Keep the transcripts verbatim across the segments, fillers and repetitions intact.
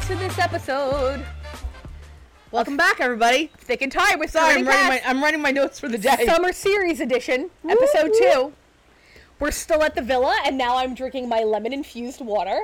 to this episode. Welcome back, everybody. Thick and Tired with Sorry, Sorry, I'm writing, my, I'm writing my notes for the day. Summer Series Edition, episode Woo, woo. two. We're still at the villa, and now I'm drinking my lemon-infused water.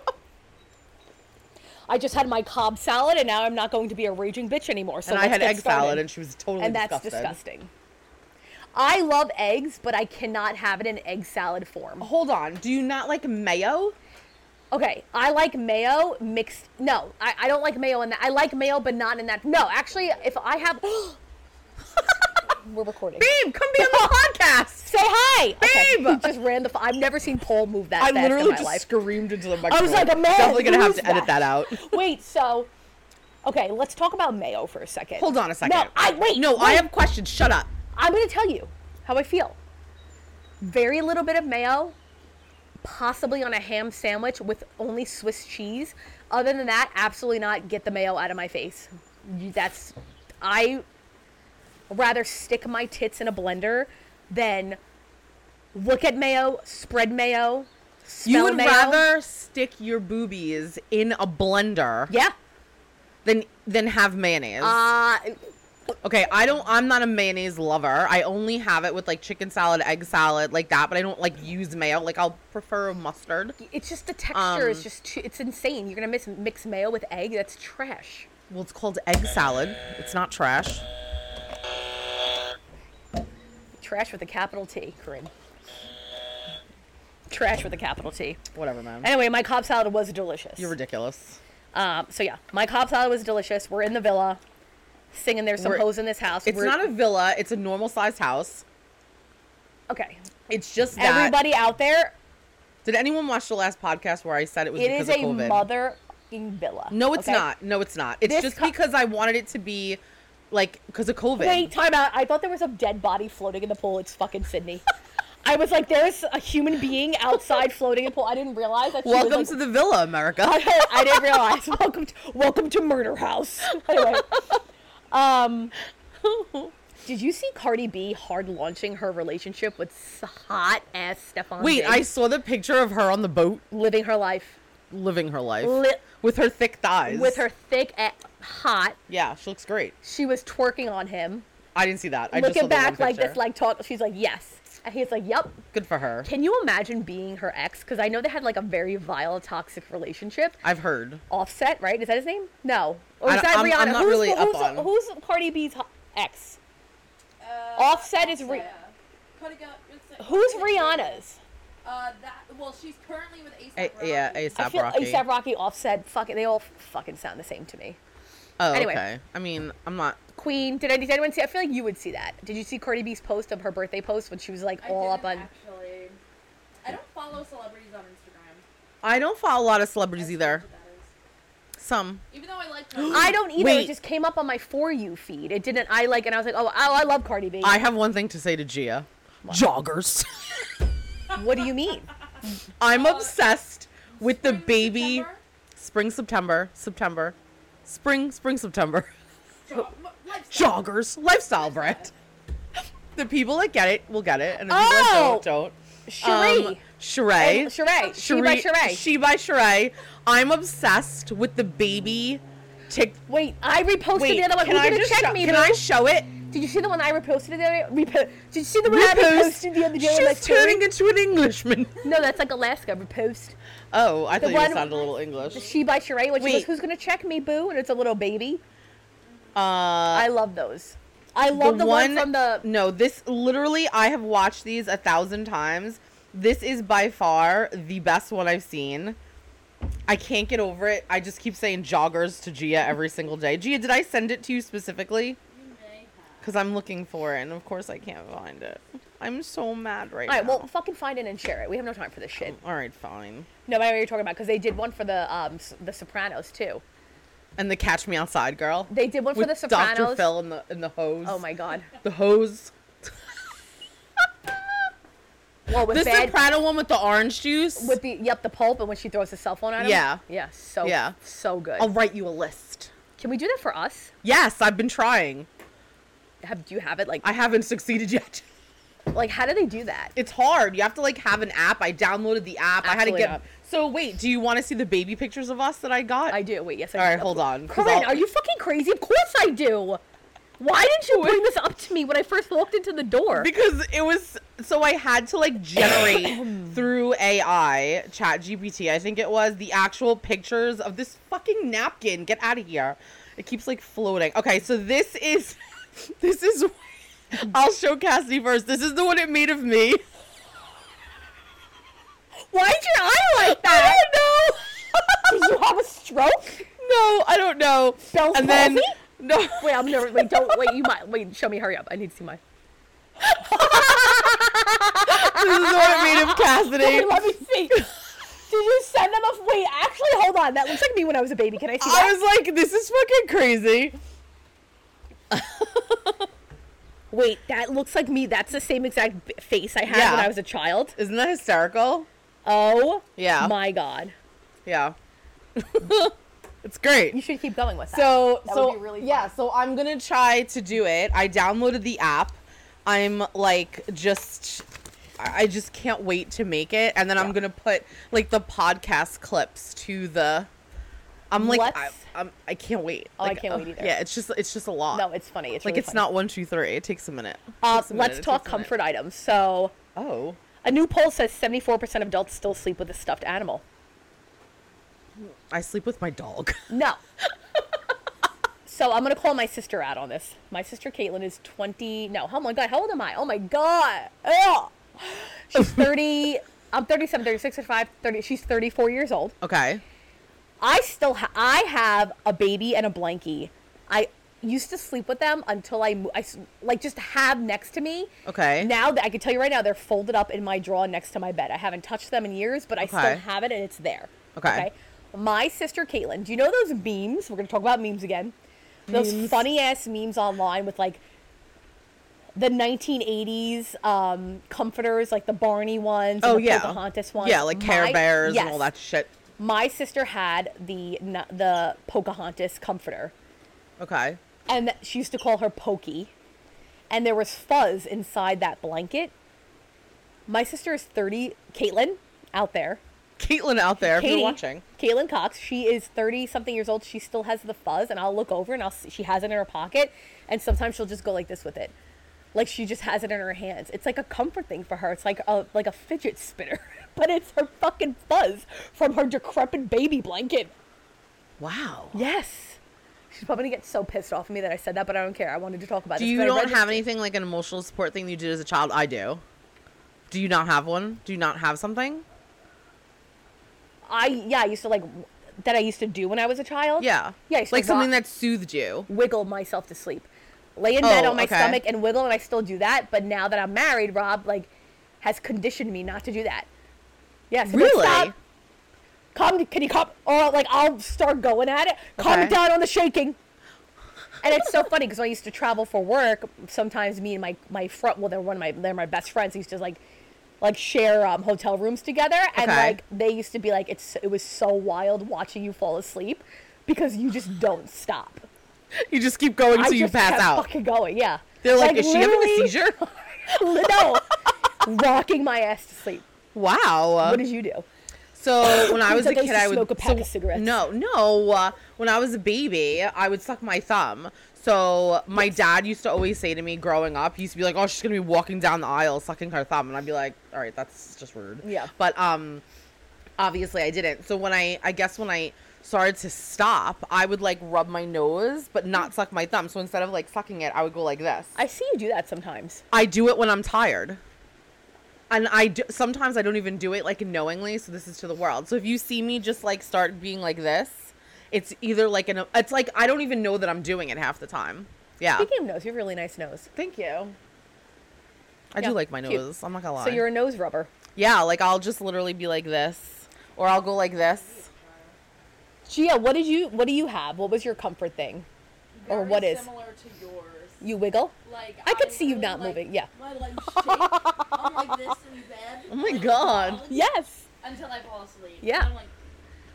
I just had my Cobb salad, and now I'm not going to be a raging bitch anymore. So and I let's had get egg started. salad, and she was totally And that's disgusted. disgusting. I love eggs, but I cannot have it in egg salad form. Hold on. Do you not like mayo? Okay, I like mayo mixed. No, I, I don't like mayo in that. I like mayo, but not in that. No, actually, if I have. We're recording. Babe, come be on the podcast. Say hi. Babe. Okay. Just ran the. F- I've never seen Paul move that I fast literally in my just life. screamed into the microphone. like, "Man, Definitely gonna have who's to edit that?" that out. Wait, so. Okay, let's talk about mayo for a second. Hold on a second. No, I wait. No, wait. I have questions. Shut up. I'm gonna tell you how I feel. Very little bit of mayo, possibly on a ham sandwich with only Swiss cheese. Other than that, absolutely not. Get the mayo out of my face. You- That's I rather stick my tits in a blender than look at mayo, spread mayo, smell You would mayo. rather stick your boobies in a blender Yeah. than than have mayonnaise. Uh, Okay, I don't. I'm not a mayonnaise lover. I only have it with like chicken salad, egg salad, like that. But I don't like use mayo. Like I'll prefer mustard. it's just the texture is Um, just too, it's insane. You're gonna miss, mix mayo with egg. That's trash. Well, it's called egg salad. It's not trash. Trash with a capital T, Corinne. Trash with a capital T. Whatever, man. Anyway, my Cobb salad was delicious. You're ridiculous. Um, so yeah, my Cobb salad was delicious. We're in the villa, singing "There's Some We're- Hoes in This House." It's We're- not a villa. It's a normal sized house. okay. It's just that. Everybody out there, Did anyone watch the last podcast where I said it was it because is of a COVID? mother-ing villa. No, it's okay? not. No, it's not. It's This just co- because I wanted it to be like because of COVID. Wait, time out. I thought there was a dead body floating in the pool. It's fucking Sydney. I was like, there's a human being outside floating in the pool. I didn't realize that. She was, Welcome like, to the villa, America. I, I didn't realize. Welcome to welcome to Murder House. Anyway, um, did you see Cardi B hard launching her relationship with hot ass Stefan? Wait, Diggs? I saw the picture of her on the boat living her life living her life Li- with her thick thighs. with her thick, a- hot. Yeah, she looks great. She was twerking on him, I didn't see that. I just looking saw the one back like picture. this, like talk. She's like, yes, and he's like, yep. Good for her. Can you imagine being her ex? Because I know they had like a very vile, toxic relationship. I've heard. Offset, right? Is that his name? No. Or I is don't- that I'm- Rihanna? I'm not who's, really up who's, on- who's Cardi B's ho- ex? Uh, Offset is Ri- Cutting out- it's like- Who's Rihanna's? Uh, that. Well, she's currently with ASAP A- Rocky. yeah, I ASAP feel Rocky. ASAP Rocky, Offset, fucking, they all fucking sound the same to me. Oh, Anyway. okay. I mean, I'm not. Queen, did, I, did anyone see? I feel like you would see that. Did you see Cardi B's post of her birthday post when she was like I all up didn't on? Actually, I don't follow celebrities on Instagram. I don't follow a lot of celebrities That's either. what that is. Some. Even though I like. I don't either. Wait. It just came up on my For You feed. It didn't. I like, and I was like, oh, oh I love Cardi B. I have one thing to say to Gia. Joggers. What do you mean? I'm Uh, obsessed with the Spring, baby. September? Spring, September, September, spring, spring, September. Jo- m- lifestyle. Joggers, lifestyle brand. The people that get it will get it, and the people Oh! that don't, don't. Sheree. Um, Sheree. Oh, Sheree. She by Sheree. She by Sheree. I'm obsessed with the baby tick. Wait, I reposted Wait, the other one. can Who's I gonna just check show, me? can boo? I show it? Did you see the one I reposted the other day? Repo- Did you see the one I Repost. reposted the other day? with my She's turning story? into an Englishman. No, that's like Alaska. Repost. Oh, I The thought you one- sounded a little English. She by Sheree. When she Wait. goes, who's gonna check me, boo? And it's a little baby. Uh, I love those. I love the, one, from the. No, this literally, I have watched these a thousand times. This is by far the best one I've seen. I can't get over it. I just keep saying joggers to Gia every single day. Gia, did I send it to you specifically? You may have. Because I'm looking for it, and of course I can't find it. I'm so mad right All right, now. well, fucking find it and share it. We have no time for this shit. All right, fine. No, but I know what you're talking about because they did one for the um S- the Sopranos too. And the Catch Me Outside girl. They did one for With the Sopranos. Doctor Phil and the, and the hose. Oh my god. The hose. Well, with The bad, Soprano one with the orange juice. with the yep the pulp and when she throws the cell phone at him. Yeah. Yeah. So Yeah. so good. I'll write you a list. Can we do that for us? Yes, I've been trying. Have do you have it like? I haven't succeeded yet. Like, how do they do that? It's hard. You have to like have an app. I downloaded the app. Absolutely I had to not. get. So wait, do you want to see the baby pictures of us that I got? I do. Wait, yes, I All do. right, hold on. 'cause Corinne, I'll- are you fucking crazy? Of course I do. Why didn't you bring this up to me when I first walked into the door? Because it was so I had to like generate through A I, Chat G P T, I think it was, the actual pictures of this fucking napkin. Get out of here. It keeps like floating. Okay, so this is this is I'll show Cassidy first. This is the one it made of me. Why'd your eye like that? I don't know. Did you have a stroke? No, I don't know. Bell's and then palsy? no. Wait, I'm never. Wait, don't. Wait, you might. Wait, show me. Hurry up. I need to see mine. This is the one it made of Cassidy. Wait, let me see. Did you send them a? Wait, actually, hold on. That looks like me when I was a baby. Can I see that? I was like, this is fucking crazy. Wait, that looks like me. That's the same exact b- face I had Yeah. when I was a child. Isn't that hysterical? Oh, Yeah. my God. Yeah. It's great. You should keep going with that. So, That so would be really fun. yeah, so I'm gonna try to do it. I downloaded the app. I'm like just, I I just can't wait to make it, and then I'm Yeah. gonna put like the podcast clips to the. I'm like, I, Let's- I'm, I can't wait. Oh, I Like, can't uh, wait either. Yeah, it's just, it's just a lot. No, it's funny. It's like really it's funny. not one, two, three. It takes a minute. Uh, Takes a minute. let's It talk takes a minute. comfort items. So, Oh, a new poll says seventy-four percent of adults still sleep with a stuffed animal. I sleep with my dog. No. So I'm gonna call my sister out on this. My sister Caitlin is twenty. No, oh my God, how old am I? Oh my God. Ugh. She's thirty. I'm thirty-seven, thirty-six, thirty-five, thirty. She's thirty-four years old. Okay. I still ha- I have a baby and a blankie. I used to sleep with them until I, mo- I s- like just have next to me. Okay. Now that I can tell you right now, they're folded up in my drawer next to my bed. I haven't touched them in years, but I still Okay. have it and it's there. Okay. My sister Caitlin, do you know those memes? We're gonna talk about memes again. Those Memes. funny ass memes online with like the nineteen eighties um, comforters, like the Barney ones, and Oh the yeah. Pocahontas ones. Yeah, like Care My- Bears yes. and all that shit. My sister had the n- the Pocahontas comforter, Okay. and she used to call her Pokey, and there was fuzz inside that blanket. My sister is thirty. Caitlin, out there. Caitlin out there, if Katie, you're watching. Caitlin Cox, she is thirty something years old. She still has the fuzz, and I'll look over and I'll see, she has it in her pocket, and sometimes she'll just go like this with it, like she just has it in her hands. It's like a comfort thing for her. It's like a like a fidget spinner, but it's her fucking fuzz from her decrepit baby blanket. Wow. Yes. She's probably gonna get so pissed off of me that I said that, but I don't care. I wanted to talk about Do this. you but I don't registered- have anything like an emotional support thing you did as a child? I do. Do you not have one? Do you not have something? I yeah, I used to like w- that I used to do when I was a child. Yeah. Yeah, I used to Like something rock- that soothed you. wiggle myself to sleep. Lay in bed Oh, on my okay. stomach and wiggle, and I still do that. But now that I'm married, Rob like has conditioned me not to do that. Yes. Yeah, so Really? Stop. Calm. Can you calm? Or like I'll start going at it. Calm Okay. it down on the shaking. And it's so funny because when I used to travel for work, sometimes me and my my front well they're one of my they're my best friends. Used to like like share um, hotel rooms together, and Okay. like they used to be like it's it was so wild watching you fall asleep because you just don't stop. You just keep going I until you just pass kept out. fucking going, yeah. They're like, is she having a literally- seizure? No, rocking my ass to sleep. Wow. What did you do? So when I was a Like I used kid, to I would smoke a pack so- of cigarettes. No, no. Uh, when I was a baby, I would suck my thumb. So my dad used to always say to me growing up, he used to be like, "Oh, she's gonna be walking down the aisle sucking her thumb," and I'd be like, "All right, that's just rude." Yeah. But um, obviously I didn't. So when I, I guess when I started to stop, I would like rub my nose, but not suck my thumb. So instead of like sucking it, I would go like this. I see you do that sometimes. I do it when I'm tired. And I do, sometimes I don't even do it like knowingly, so this is to the world. So if you see me just like start being like this, it's either like an it's like I don't even know that I'm doing it half the time. Yeah. Speaking of nose, you have a really nice nose. Thank you. I Yeah, do like my cute. nose. I'm not gonna lie. So you're a nose rubber. Yeah, like I'll just literally be like this, or I'll go like this. Gia, what did you what do you have? What was your comfort thing? Or Very what is? similar to yours. You wiggle? Like I could see you really not like moving, yeah. My legs shake. I'm like this in bed. Oh my like, God. solid Yes. Until I fall asleep. Yeah. And I'm like,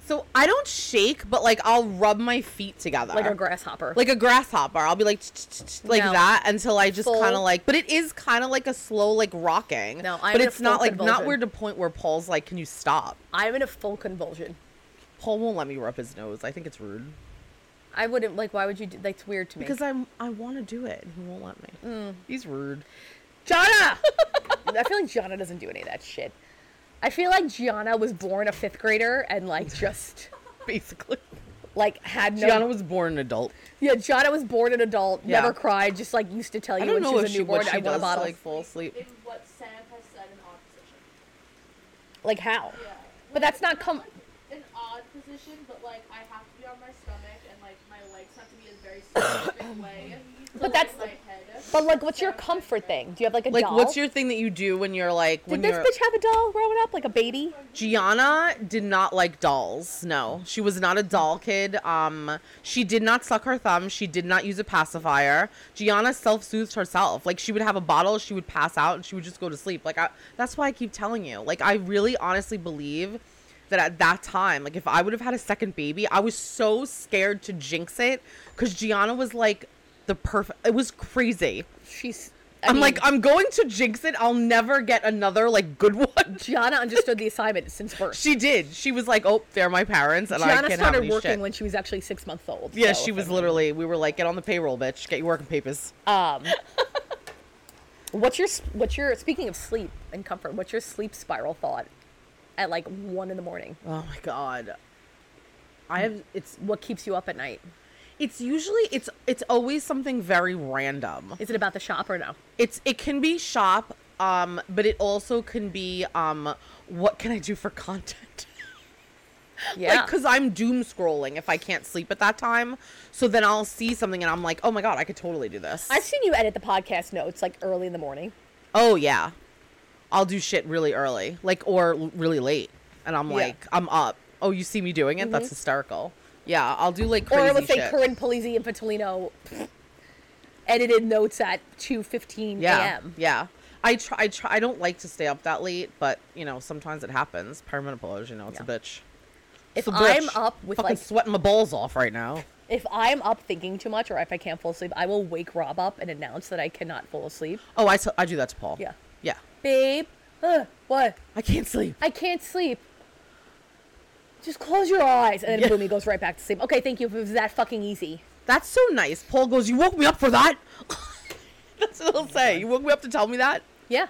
So I don't shake, but like I'll rub my feet together. Like a grasshopper. Like a grasshopper. I'll be like like No. that until I just Full- kind of like, but it is kind of like a slow like rocking. No, I'm but in a it's not full like not convulsion. weird to the point where Paul's like, can you stop? I'm in a full convulsion. Paul won't let me rub his nose. I think it's rude. I wouldn't, like, why would you do, that's weird to me. Because I'm I want to do it and he won't let me. Mm. He's rude. Gianna! I feel like Gianna doesn't do any of that shit. I feel like Gianna was born a fifth grader and, like, just, Basically. like, had no... Gianna was born an adult. Yeah, Gianna was born an adult, Yeah. never cried, just, like, used to tell you I don't when know she was if a she, newborn, what she I want does a bottle. to like fall asleep. In what Sam has said, an odd position. Like, how? Yeah. But that's not com- An odd position, but like I have to be on my stomach and like my legs have to be in a very specific way. But So, that's- like, my head. But, like, what's your Sam comfort thing? Do you have, like, a Like, doll? what's your thing that you do when you're like when Did this you're bitch have a doll growing up? Like, a baby? Gianna did not like dolls. No, she was not a doll kid. Um, she did not suck her thumb. She did not use a pacifier. Gianna self-soothed herself. Like she would have a bottle, she would pass out, and she would just go to sleep. Like I, that's why I keep telling you. Like I really, honestly believe that at that time, like if I would have had a second baby, I was so scared to jinx it because Gianna was like the perfect. It was crazy. She's... I I'm mean, like, I'm going to jinx it. I'll never get another like good one. Gianna understood the assignment since birth. She did. She was like, "Oh, they're my parents, and I Gianna can't have started any working shit." when she was actually six months old. Yeah, so she if was it- literally. We were like, "Get on the payroll, bitch. Get your working papers." Um, what's your what's your speaking of sleep and comfort? What's your sleep spiral thought at like one in the morning? Oh my god. I have. It's. What keeps you up at night? It's usually. It's. It's always something very random. Is it about the shop or no? It's. It can be shop. Um, but it also can be. Um, what can I do for content? Yeah, Like, cause I'm doom scrolling if I can't sleep at that time. So then I'll see something and I'm like, oh my god, I could totally do this. I've seen you edit the podcast notes like early in the morning. Oh yeah, I'll do shit really early, like or l- really late, and I'm Yeah. like, I'm up. Oh, you see me doing it? That's hysterical. Yeah, I'll do like crazy Or let's say shit. Corinne Polizzi and Fatolino edited notes at two fifteen yeah, a.m. yeah. I try. I try. I don't like to stay up that late, but you know, sometimes it happens. Perimenopause, you know, it's Yeah. a bitch. If It's a I'm bitch. up with Fucking like sweating my balls off right now. if I'm up thinking too much or if I can't fall asleep, I will wake Rob up and announce that I cannot fall asleep. Oh, I, t- I do that to Paul. Yeah. Yeah. Babe, uh, what? I can't sleep. I can't sleep. Just close your eyes. And then Yeah. boom, he goes right back to sleep. Okay, thank you. If it was that fucking easy. That's so nice. Paul goes, "You woke me up for that." That's what he'll say. You woke me up to tell me that. Yeah.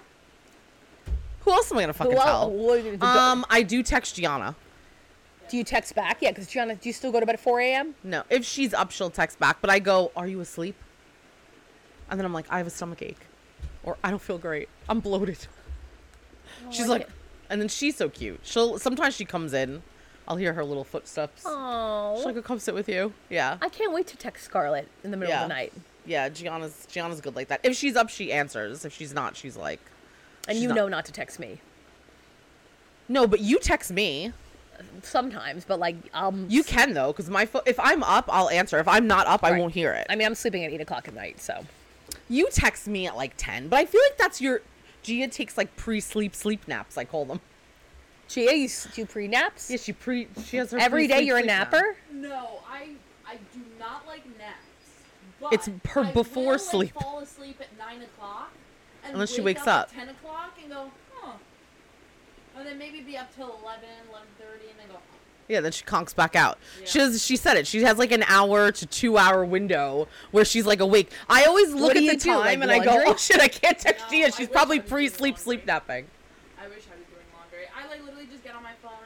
Who else am I gonna fucking Well, tell? what are you gonna do? Um, I do text Gianna. Do you text back? Yeah, because Gianna, do you still go to bed at four a.m.? No, if she's up, she'll text back. But I go, "Are you asleep?" And then I'm like, "I have a stomach ache," or "I don't feel great. I'm bloated." she's I like, can't- and then she's so cute. She'll sometimes she comes in. I'll hear her little footsteps. Oh. She'll go, "Come sit with you." Yeah, I can't wait to text Scarlett in the middle Yeah. of the night. yeah. Gianna's Gianna's good like that. If she's up, she answers. If she's not, she's like, And She's you not- know not to text me. "No, but you text me. Sometimes, but like, um, You can though, because my fo- if I'm up, I'll answer. If I'm not up, I Right. won't hear it." I mean, I'm sleeping at eight o'clock at night, so. You text me at like ten, but I feel like that's your. Gia takes like pre-sleep sleep naps. I call them. Gia, you s- do pre naps? Yeah, she pre. She has her Every day pre-sleep you're a sleep nap. napper? No, I I do not like naps. But It's her I before will, like, sleep. fall asleep at nine o'clock. And Unless she wake wakes up. up. At ten o'clock and go, huh. And then maybe be up till eleven, eleven thirty, and then go. Huh. Yeah, then she conks back out. Yeah. She has, she said it. She has like an hour to two hour window where she's like awake. I always look What do at you the do, like time and I go, laundry? "Oh shit, I can't text No, Gia. I She's wish probably I was doing pre-sleep laundry. sleep napping." I wish I was doing laundry. I like literally just get on my phone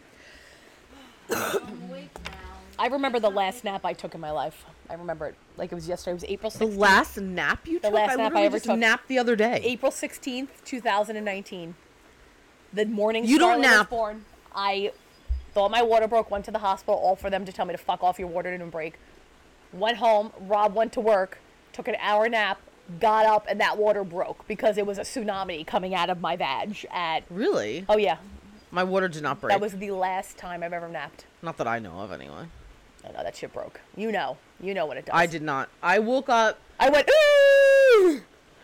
and I go. I'm awake now. I remember the last nap I took in my life. I remember it like it was yesterday. It was April The sixteenth. last nap you took? last I nap I literally ever just took. napped the other day. April sixteenth, two thousand nineteen. The morning You don't Scarlett was nap. born, I thought my water broke, went to the hospital, all for them to tell me to fuck off, your water didn't break. Went home, Rob went to work, took an hour nap, got up, and that water broke because it was a tsunami coming out of my vag at, Really? oh yeah, My water did not break. that was the last time I've ever napped. Not that I know of, anyway. I know, that shit broke. You know. You know what it does. I did not. I woke up. I went, ooh!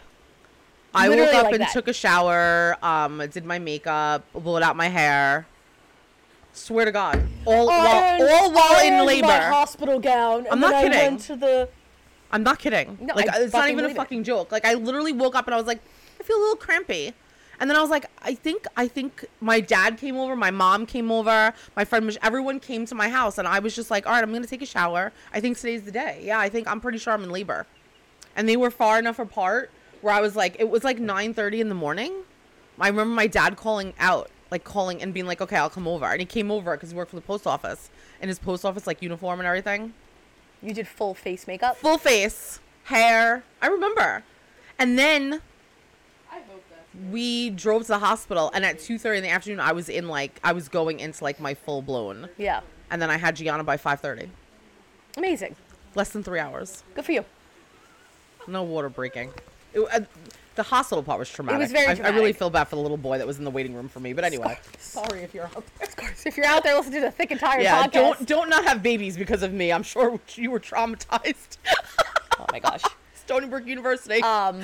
I woke Literally up like and that. took a shower. Um, did my makeup, blew out my hair. Swear to God. All I while, ironed- all while I in ironed labor. my hospital gown. And I'm then not I kidding. went to the. I'm not kidding. No, like I it's not fucking even a believe it. fucking joke. Like I literally woke up and I was like, I feel a little crampy. And then I was like, I think I think my dad came over, my mom came over, my friend, Mich- everyone came to my house, and I was just like, all right, I'm gonna take a shower. I think today's the day. Yeah, I think I'm pretty sure I'm in labor. And they were far enough apart where I was like, it was like nine thirty in the morning. I remember my dad calling out, like calling and being like, okay, I'll come over. And he came over because he worked for the post office, in his post office like uniform and everything. You did full face makeup. Full face, hair. I remember. And then I hope that's we drove to the hospital, and at two thirty in the afternoon, I was in like, I was going into like my full blown. Yeah. And then I had Gianna by five thirty. Amazing. Less than three hours. Good for you. No water breaking. It, uh, the hospital part was traumatic. was very I, I really traumatic. feel bad for the little boy that was in the waiting room for me. But anyway, sorry if you're out there. So if you're out there listening to the Thick and Tired Yeah, podcast. don't don't not have babies because of me. I'm sure you were traumatized. Oh my gosh. Stony Brook University. Um,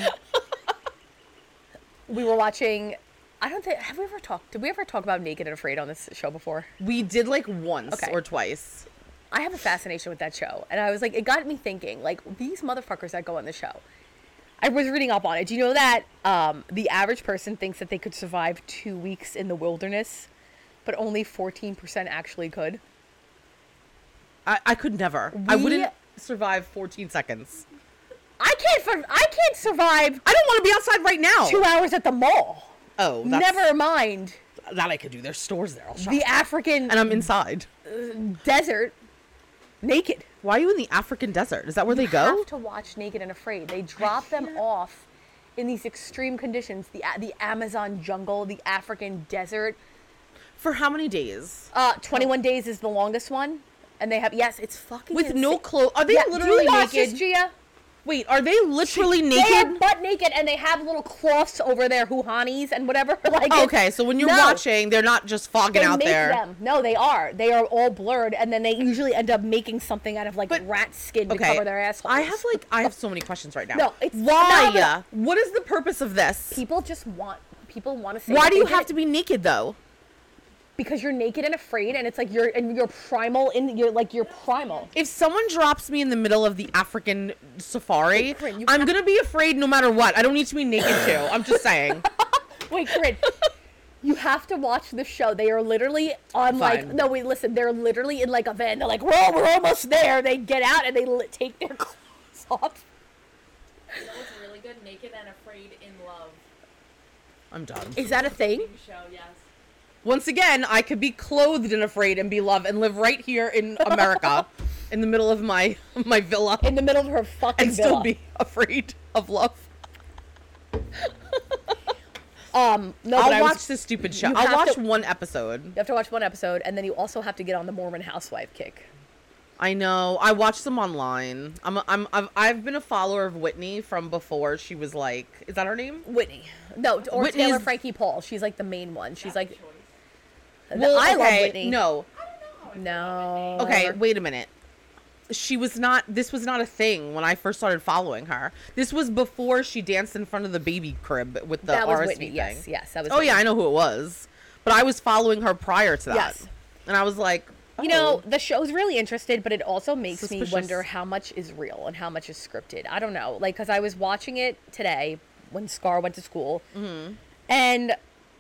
we were watching. I don't think. Have we ever talked? Did we ever talk about Naked and Afraid on this show before? we did like once Okay. or twice. I have a fascination with that show, and I was like, it got me thinking, like these motherfuckers that go on the show. I was reading up on it. Do you know that um, the average person thinks that they could survive two weeks in the wilderness, but only fourteen percent actually could? I, I could never. I We- wouldn't survive fourteen seconds. I can't. For, I can't survive I don't want to be outside right now. two hours at the mall. Oh, that's, Never mind that I could do. There's stores there. I'll shop. the African And I'm inside. desert, naked. Why are you in the African desert? Is that where they You go? have to watch Naked and Afraid. They drop them off in these extreme conditions. The the Amazon jungle, the African desert. For how many days? Uh, twenty-one days is the longest one, and they have yes, it's fucking With no insane. clothes? Are they Yeah, literally do you watch naked? this, Gia? Wait, are they literally They are naked? butt naked, and they have little cloths over their hoo-hanis and whatever. Like it's- Okay, so when you're No. watching, they're not just fogging they out make there. them. No, they are. They are all blurred, and then they usually end up making something out of like But- rat skin to Okay, cover their assholes. I have like I have so many questions right now. No, it's why? phenomenal. What is the purpose of this? People just want. People want to say. Why that do they you did have it. to be naked though? Because you're naked and afraid, and it's like you're and you're primal in you're like you're primal. If someone drops me in the middle of the African safari, Wait, Corinne, you I'm have- gonna be afraid no matter what. I don't need to be naked too. I'm just saying. Wait, Corinne, you have to watch the show. They are literally on like Fine. no wait, listen. They're literally in like a van. They're like, whoa, we're almost there. They get out and they li- take their clothes off. You know what's really good? Naked and Afraid in Love. I'm done. Is that a thing? New show, yes. Once again, I could be clothed and afraid and be loved and live right here in America, in the middle of my my villa, In the middle of her fucking and still villa. be afraid of love. Um, no, but I I'll was- watch this stupid show. you I'll have watch to- one episode. You have to watch one episode, and then you also have to get on the Mormon housewife kick. I know. I watch them online. I'm I'm I've, I've been a follower of Whitney from before she was like, is that her name? Whitney. No, or Whitney's- Taylor Frankie Paul. She's like the main one. She's like, Well, I love okay, Whitney. No. No. Okay, wait a minute. She was not. This was not a thing when I first started following her. This was before she danced in front of the baby crib with the that was R S V Whitney. thing. Yes, yes, that was. Oh Whitney. yeah, I know who it was. But I was following her prior to that. Yes. And I was like, You know, oh. the show's really interested, but it also makes Suspicious. me wonder how much is real and how much is scripted. I don't know. Like, because I was watching it today when Scar went to school. Mm-hmm. And,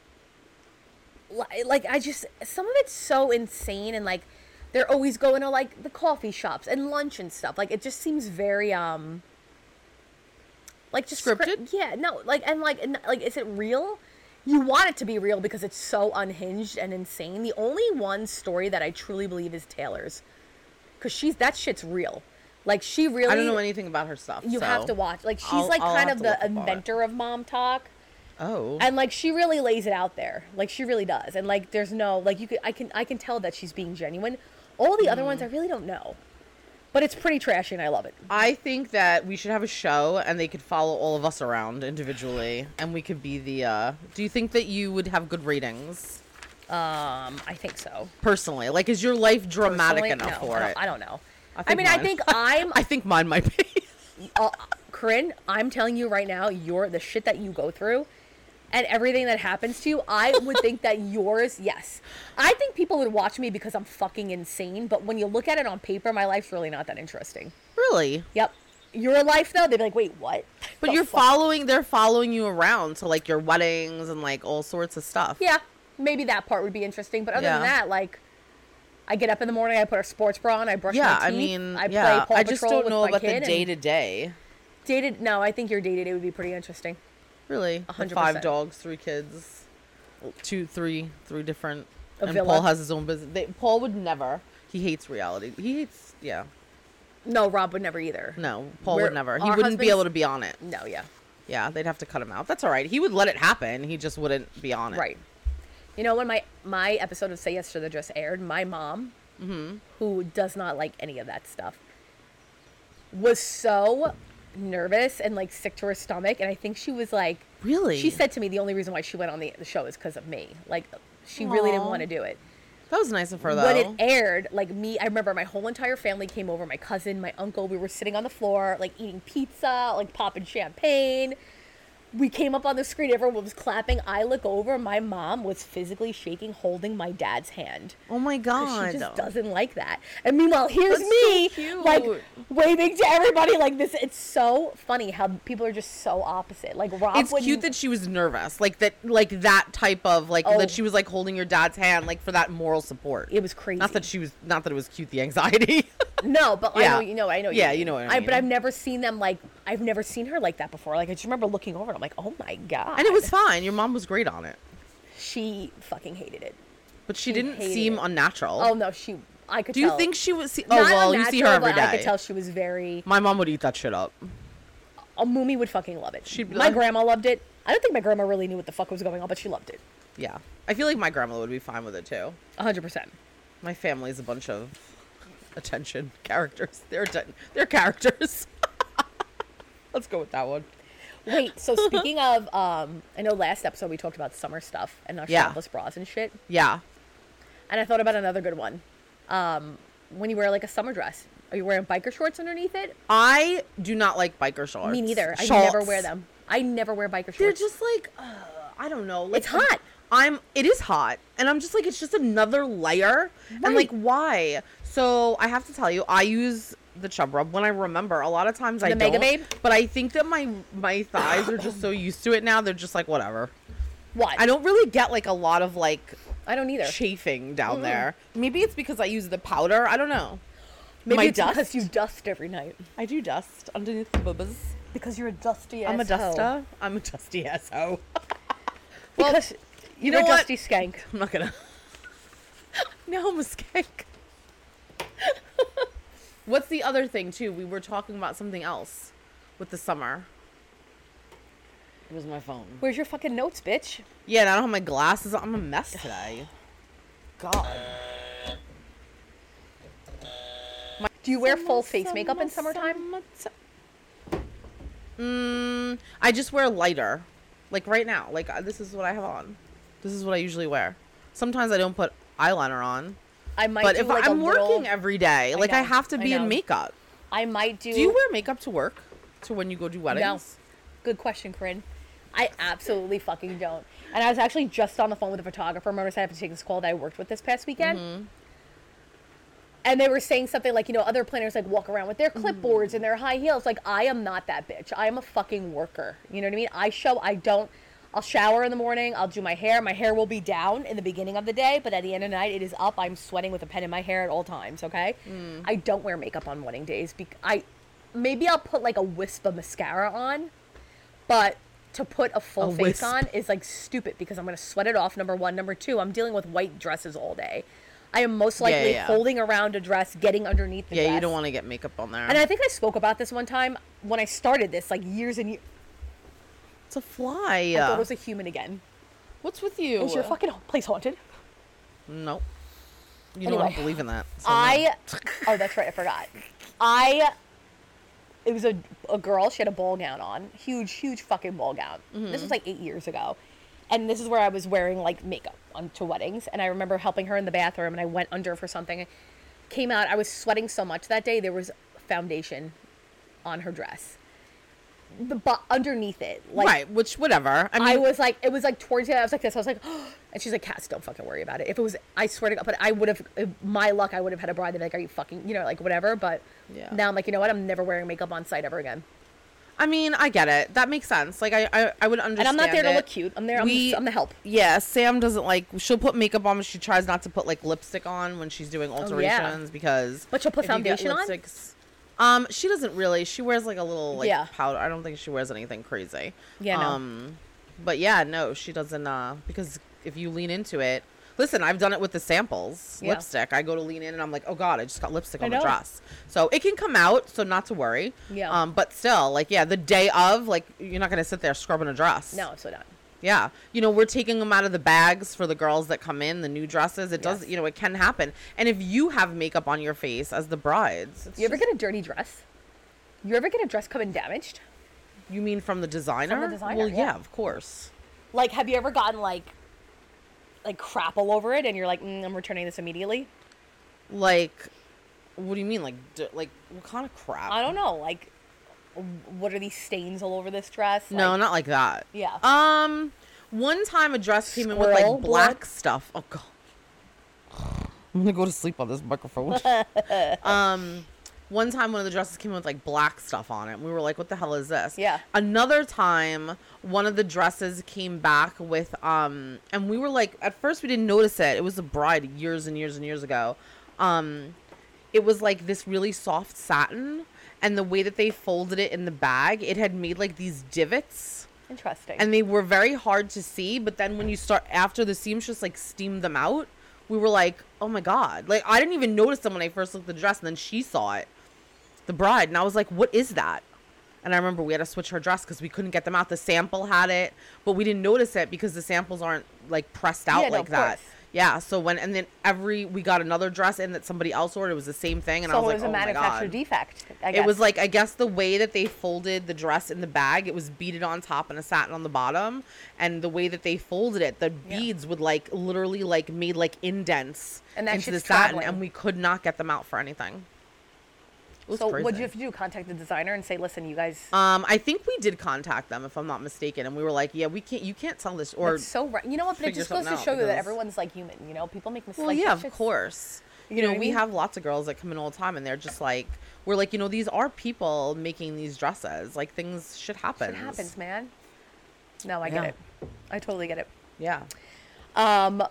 li- like, I just, some of it's so insane. And, like, they're always going to, like, the coffee shops and lunch and stuff. Like, it just seems very, um, like, just script- Scripted? yeah, no, like, and, like, and, like, is it real? You want it to be real because it's so unhinged and insane. The only one story that I truly believe is Taylor's, because she's that shit's real. Like she really. I don't know anything about her stuff. You so have to watch. Like she's I'll- like I'll kind have of to the look up on it. inventor of mom talk, Oh. and like she really lays it out there. Like she really does. And like there's no like you could I can I can tell that she's being genuine. All the other Mm. ones I really don't know, but it's pretty trashy and I love it. I think that we should have a show and they could follow all of us around individually and we could be the uh do you think that you would have good ratings Um, I think so. personally? Like is your life dramatic Personally, enough no, for I don't, it? I don't know. I I, think mean, I mine- think I'm I think mine might be. uh, Corinne, I'm telling you right now, you're the shit that you go through. and everything that happens to you, I would think that yours, yes. I think people would watch me because I'm fucking insane, but when you look at it on paper, my life's really not that interesting. Really? Yep. Your life, though, they'd be like, wait, what? But The you're fuck? following, they're following you around to like your weddings and like all sorts of stuff. Yeah, maybe that part would be interesting, but other Yeah. than that, like, I get up in the morning, I put a sports bra on, I brush Yeah, my I teeth, mean, I yeah. play Paw I just Patrol don't with know my about the kid and- day to day. Dated, no, I think your day to day would be pretty interesting. Really? A hundred With Five percent. dogs, three kids, two, three, three different. A and villa. Paul has his own business. They, Paul would never. He hates reality. He hates. Yeah. No, Rob would never either. No, Paul We're- would never. He our wouldn't be husbands- able to be on it. No, yeah. Yeah, they'd have to cut him out. That's all right. He would let it happen. He just wouldn't be on it. Right. You know, when my, my episode of Say Yes to the just aired, my mom, Mm-hmm. who does not like any of that stuff, was so nervous and like sick to her stomach. And I think she was like, Really? she said to me the only reason why she went on the, the show is because of me. Like, she really didn't Aw. want to do it. That was nice of her, though. When it aired, like me, I remember my whole entire family came over, my cousin, my uncle, we were sitting on the floor, like eating pizza, like popping champagne. We came up on the screen, everyone was clapping. I look over, my mom was physically shaking, holding my dad's hand. oh my 'Cause god. she just doesn't like that. And meanwhile, here's That's me, so cute. like, waving to everybody like this. It's so funny how people are just so opposite. Like, Rob It's wouldn't- cute that she was nervous, like that, like that type of like Oh. that she was like holding your dad's hand, like for that moral support. it was crazy. Not that she was, not that it was cute. The anxiety. No, but I Yeah. know you know. I know. Yeah, mean. you know what I But mean. I've never seen them like. I've never seen her like that before. Like I just remember looking over and I'm like, oh my god. And it was fine. Your mom was great on it, She fucking hated it. but she, She didn't hated seem it. unnatural. Oh no, she. I could. Do you tell. think she was? See- oh Not well, you see her unnatural, every but I could day. tell she was very. My mom would eat that shit up. Oh, Mumi would fucking love it. She'd be my like- grandma loved it. I don't think my grandma really knew what the fuck was going on, but she loved it. Yeah, I feel like my grandmother would be fine with it too. A hundred percent. My family's a bunch of attention characters. They're atten- they're characters. Let's go with that one. Wait. So speaking of, um, I know last episode we talked about summer stuff and our Yeah. strapless bras and shit. Yeah. And I thought about another good one. Um, when you wear like a summer dress, are you wearing biker shorts underneath it? I do not like biker shorts. Me neither. I Shorts. never wear them. I never wear biker shorts. They're just like, uh, I don't know. Like, It's hot. I'm. It is hot, and I'm just like, it's just another layer. And Right. like, why? So I have to tell you, I use the Chub Rub when I remember. A lot of times I The don't. Mega Babe? But I think that my my thighs are just so used to it now. They're just like whatever. What? I don't really get like a lot of like I don't either. chafing down there. Maybe it's because I use the powder. I don't know. Maybe my it's dust? because you dust every night. I do dust underneath the bubbas. Because you're a dusty I'm a asshole. duster. I'm a dusty asshole. Because you you're know a what? dusty skank. I'm not gonna. No, I'm a skank. What's the other thing too? We were talking about something else with the summer. It was my phone. Where's your fucking notes, bitch? Yeah, and I don't have my glasses on. I'm a mess today. God. Do you wear full Summer, face makeup in summer, summertime? summer, su- Mm, I just wear lighter. Like right now. Like uh, this is what I have on. This is what I usually wear. Sometimes I don't put eyeliner on. I might But do if like I'm a working little, every day, I like I know, have to I be in know. makeup. I might do. Do you wear makeup to work? To when you go do weddings? Good question, Corinne. I absolutely fucking don't. And I was actually just on the phone with a photographer. Remember, I had to take this call that I worked with this past weekend. Mm-hmm. And they were saying something like, you know, other planners like walk around with their Mm-hmm. clipboards and their high heels. Like, I am not that bitch. I am a fucking worker. You know what I mean? I show, I don't, I'll shower in the morning. I'll do my hair. My hair will be down in the beginning of the day, but at the end of the night, it is up. I'm sweating with a pen in my hair at all times, okay? Mm. I don't wear makeup on wedding days. Bec- I Maybe I'll put like a wisp of mascara on, but to put a full A face wisp. on is like stupid because I'm going to sweat it off, number one. Number two, I'm dealing with white dresses all day. I am most Yeah, likely yeah. holding around a dress, getting underneath the Yeah, dress. you don't want to get makeup on there. And I think I spoke about this one time when I started this, like years and years. it's a fly. I thought it was a human again. What's with you? Is your fucking place haunted? Nope. You Anyway, don't believe in that. so no. I, oh, that's right, I forgot. I, it was a, a girl, she had a ball gown on. Huge, huge fucking ball gown. Mm-hmm. This was like eight years ago. And this is where I was wearing like makeup on to weddings. And I remember helping her in the bathroom and I went under for something. Came out, I was sweating so much that day, there was foundation on her dress. the but underneath it, like right, which whatever. I mean, I was like, it was like towards the end, I was like this. I was like, oh. And she's like, Cass, don't fucking worry about it. If it was, I swear to God, but I would have, my luck, I would have had a bride. They'd be like, are you fucking, you know, like whatever. But Yeah. now I'm like, you know what? I'm never wearing makeup on site ever again. I mean, I get it. That makes sense. Like, I, I, I would understand. And I'm not there to it. look cute. I'm there. I'm, We- just, I'm the help. Yeah, Sam doesn't like. She'll put makeup on, but she tries not to put like lipstick on when she's doing alterations because. But she'll put if you get foundation on? lipsticks- Um, she doesn't really. She wears like a little like Yeah. powder. I don't think she wears anything crazy. Yeah, no. Um, but yeah, no, she doesn't. Uh, because if you lean into it, listen, I've done it with the samples Yeah. lipstick. I go to lean in and I'm like, oh god, I just got lipstick I on the know. dress. So it can come out, so not to worry. Yeah. Um, but still, like, yeah, the day of, like, you're not gonna sit there scrubbing a dress. No, so not. Yeah. You know, we're taking them out of the bags for the girls that come in, the new dresses. It does, Yes. you know, it can happen. And if you have makeup on your face as the brides, it's You ever just- get a dirty dress? You ever get a dress come in damaged? you mean from the designer? designer, Well, yeah. yeah, of course. Like, have you ever gotten like, like crap all over it, and you're like, mm, I'm returning this immediately? Like, what do you mean? Like, d- like what kind of crap? I don't know. Like, what are these stains all over this dress? No, Like, not like that. Yeah. Um, one time a dress came in with Squirrel like black blood? stuff. Oh god. I'm gonna go to sleep on this microphone. um, one time one of the dresses came in with like black stuff on it. We were like, "What the hell is this?" Yeah. Another time, one of the dresses came back with um, and we were like, at first we didn't notice it. It was a bride years and years and years ago. Um, it was like this really soft satin, and the way that they folded it in the bag, it had made like these divots. Interesting. And they were very hard to see, but then when you start after the seamstress like steamed them out, we were like, oh my god. Like, I didn't even notice them when I first looked at the dress, and then she saw it, the bride, and I was like, what is that? And I remember we had to switch her dress because we couldn't get them out. The sample had it, but we didn't notice it because the samples aren't like pressed out Yeah, no, like of that. course. Yeah, so when and then every we got another dress in that somebody else ordered, it was the same thing, and so I was it like, was a oh my manufacturer god. defect. I It guess. was like, I guess the way that they folded the dress in the bag, it was beaded on top and a satin on the bottom. And the way that they folded it, the Yeah. beads would like literally like made like indents And that into the shit's satin, traveling. and we could not get them out for anything. It was So crazy. what'd you have to do? Contact the designer and say, listen, you guys. Um, I think we did contact them, if I'm not mistaken, and we were like, yeah, we can't, you can't sell this, or That's so right. You know what? But it figure just goes to something out show you that because- everyone's like human. You know, people make mistakes. well, yeah, That of shit's- course. You, You know know, what I we mean? have lots of girls that come in all the time, and they're just like, we're like, you know, these are people making these dresses. Like, things should happen. Shit happens, man. No, I Yeah. get it. I totally get it. Yeah. Um,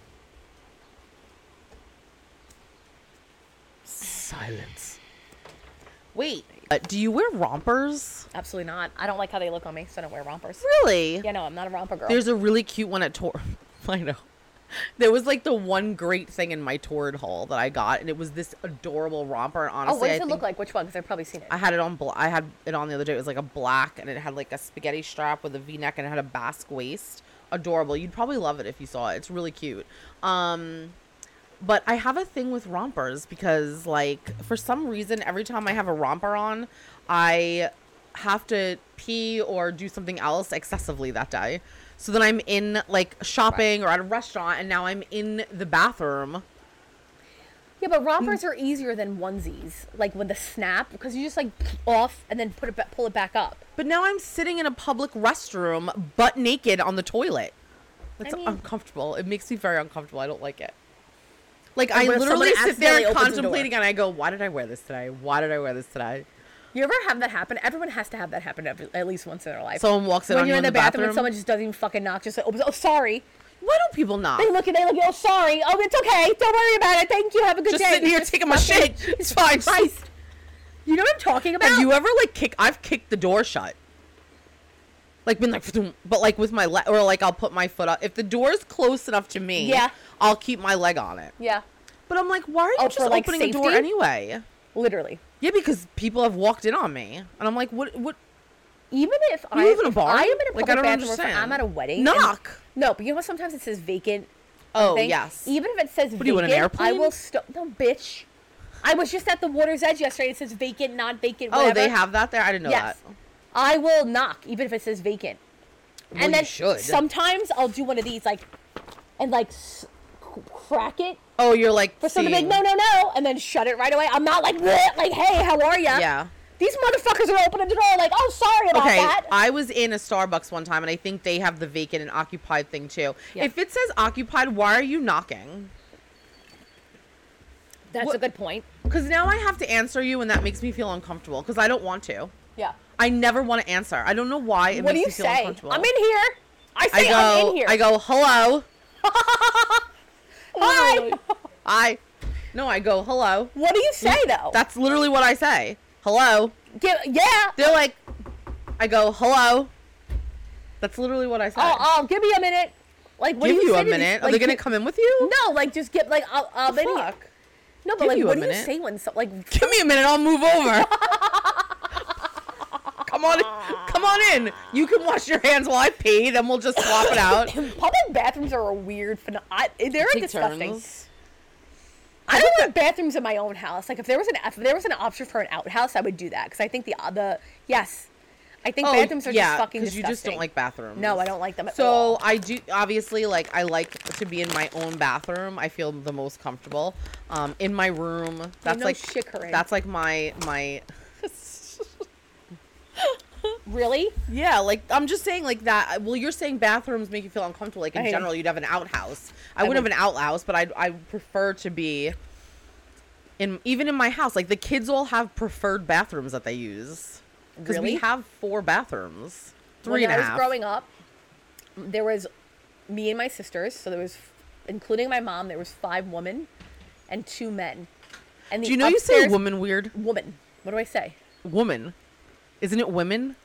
Silence. Wait, uh, do you wear rompers? absolutely not. I don't like how they look on me, so I don't wear rompers. Really? Yeah, no, I'm not a romper girl. There's a really cute one at Tor. I know. There was like the one great thing in my Torrid haul that I got, and it was this adorable romper. And oh, honestly, what does I it think look like? Which one? Because I've probably seen it. I had it on. Bla- I had it on the other day. It was like a black, and it had like a spaghetti strap with a V-neck, and it had a basque waist. Adorable. You'd probably love it if you saw it. It's really cute. Um, but I have a thing with rompers because, like, for some reason, every time I have a romper on, I have to pee or do something else excessively that day. So then I'm in like shopping or at a restaurant, and now I'm in the bathroom. Yeah, but rompers are easier than onesies. Like with the snap, because you just like off and then put it, ba- pull it back up. But now I'm sitting in a public restroom, butt naked on the toilet. That's I mean- uncomfortable. It makes me very uncomfortable. I don't like it. Like, And I what if literally someone sit there accidentally opens the door? contemplating, and I go, "Why did I wear this today? Why did I wear this today?" You ever have that happen? Everyone has to have that happen every, at least once in their life. Someone walks in when on you're you in the, in the bathroom, bathroom. and someone just doesn't even fucking knock, just like, oh, oh, sorry. Why don't people knock? They look at they look, oh, sorry. Oh, it's okay. Don't worry about it. Thank you. Have a good Just day. sitting here Just taking my fucking- shit. It's fine. Christ. You know what I'm talking about? Have you ever like kick? I've kicked the door shut. Like been like, but like with my leg, or like I'll put my foot up. If the door's close enough to me, Yeah. I'll keep my leg on it. Yeah, But I'm like, why are you Oh, just for, like, opening the door safety? anyway? literally. Yeah, because people have walked in on me, and I'm like, what? What? Even if You I live in a if bar? I am in a Like, public I don't bathroom, or if understand. I'm at a wedding. and- Knock. no, but you know what? Sometimes it says vacant. Oh, thing. yes. Even if it says What vacant, are you, in an I airplane? will stop. No, bitch. I was just at the Water's Edge yesterday. It says vacant, not vacant. Oh, Whatever. they have that there. I didn't know Yes. that. I will knock even if it says vacant. Well, and then you should. sometimes I'll do one of these like, and like s- c- crack it Oh, you're like for someone to be seeing- like no no no, and then shut it right away. I'm not like "Bleh," like hey how are ya? Yeah. These motherfuckers are opening the door like, oh, sorry about Okay, that. I was in a Starbucks one time, and I think they have the vacant and occupied thing too. Yeah. If it says occupied, why are you knocking? That's what- a good point. Because now I have to answer you, and that makes me feel uncomfortable. Because I don't want to. Yeah. I never want to answer. I don't know why it What do makes you me feel say? uncomfortable. I'm in here. I I say go. I'm in here. I go. Hello. Hi. I. No, I go. Hello. What do you say though? That's literally what I say. Hello. Give, yeah. They're like. I go. Hello. That's literally what I say. Oh, oh, give me a minute. Like, what Give do you, you say a to these- minute. Are like, they gonna gi- come in with you? No, like just get like I'll, I'll The in here. fuck? No, but Give like, you a what do you minute. say when so like? Give me a minute. I'll move over. Come on, come on in. You can wash your hands while I pee. Then we'll just swap it out. Public bathrooms are a weird phenomenon. They're Take disgusting. turns. I don't want bathrooms in my own house. Like if there was an if there was an option for an outhouse, I would do that because I think the uh, the yes, I think bathrooms are just fucking because disgusting. you just don't like bathrooms. No, I don't like them at So all. I do obviously like I like to be in my own bathroom. I feel the most comfortable. Um, in my room. That's no like shit, Corinne. that's like my my. Really? Yeah, like I'm just saying like that. Well, you're saying bathrooms make you feel uncomfortable. Like in I- general, you'd have an outhouse. I, I wouldn't would- have an outhouse, but I I prefer to be. In even in my house, like the kids all have preferred bathrooms that they use because Really? we have four bathrooms, three when and a I half. was growing up, there was me and my sisters. So there was, including my mom, there was five women and two men. And the Do you know you say upstairs- woman weird? Woman. What do I say? Woman, isn't it women?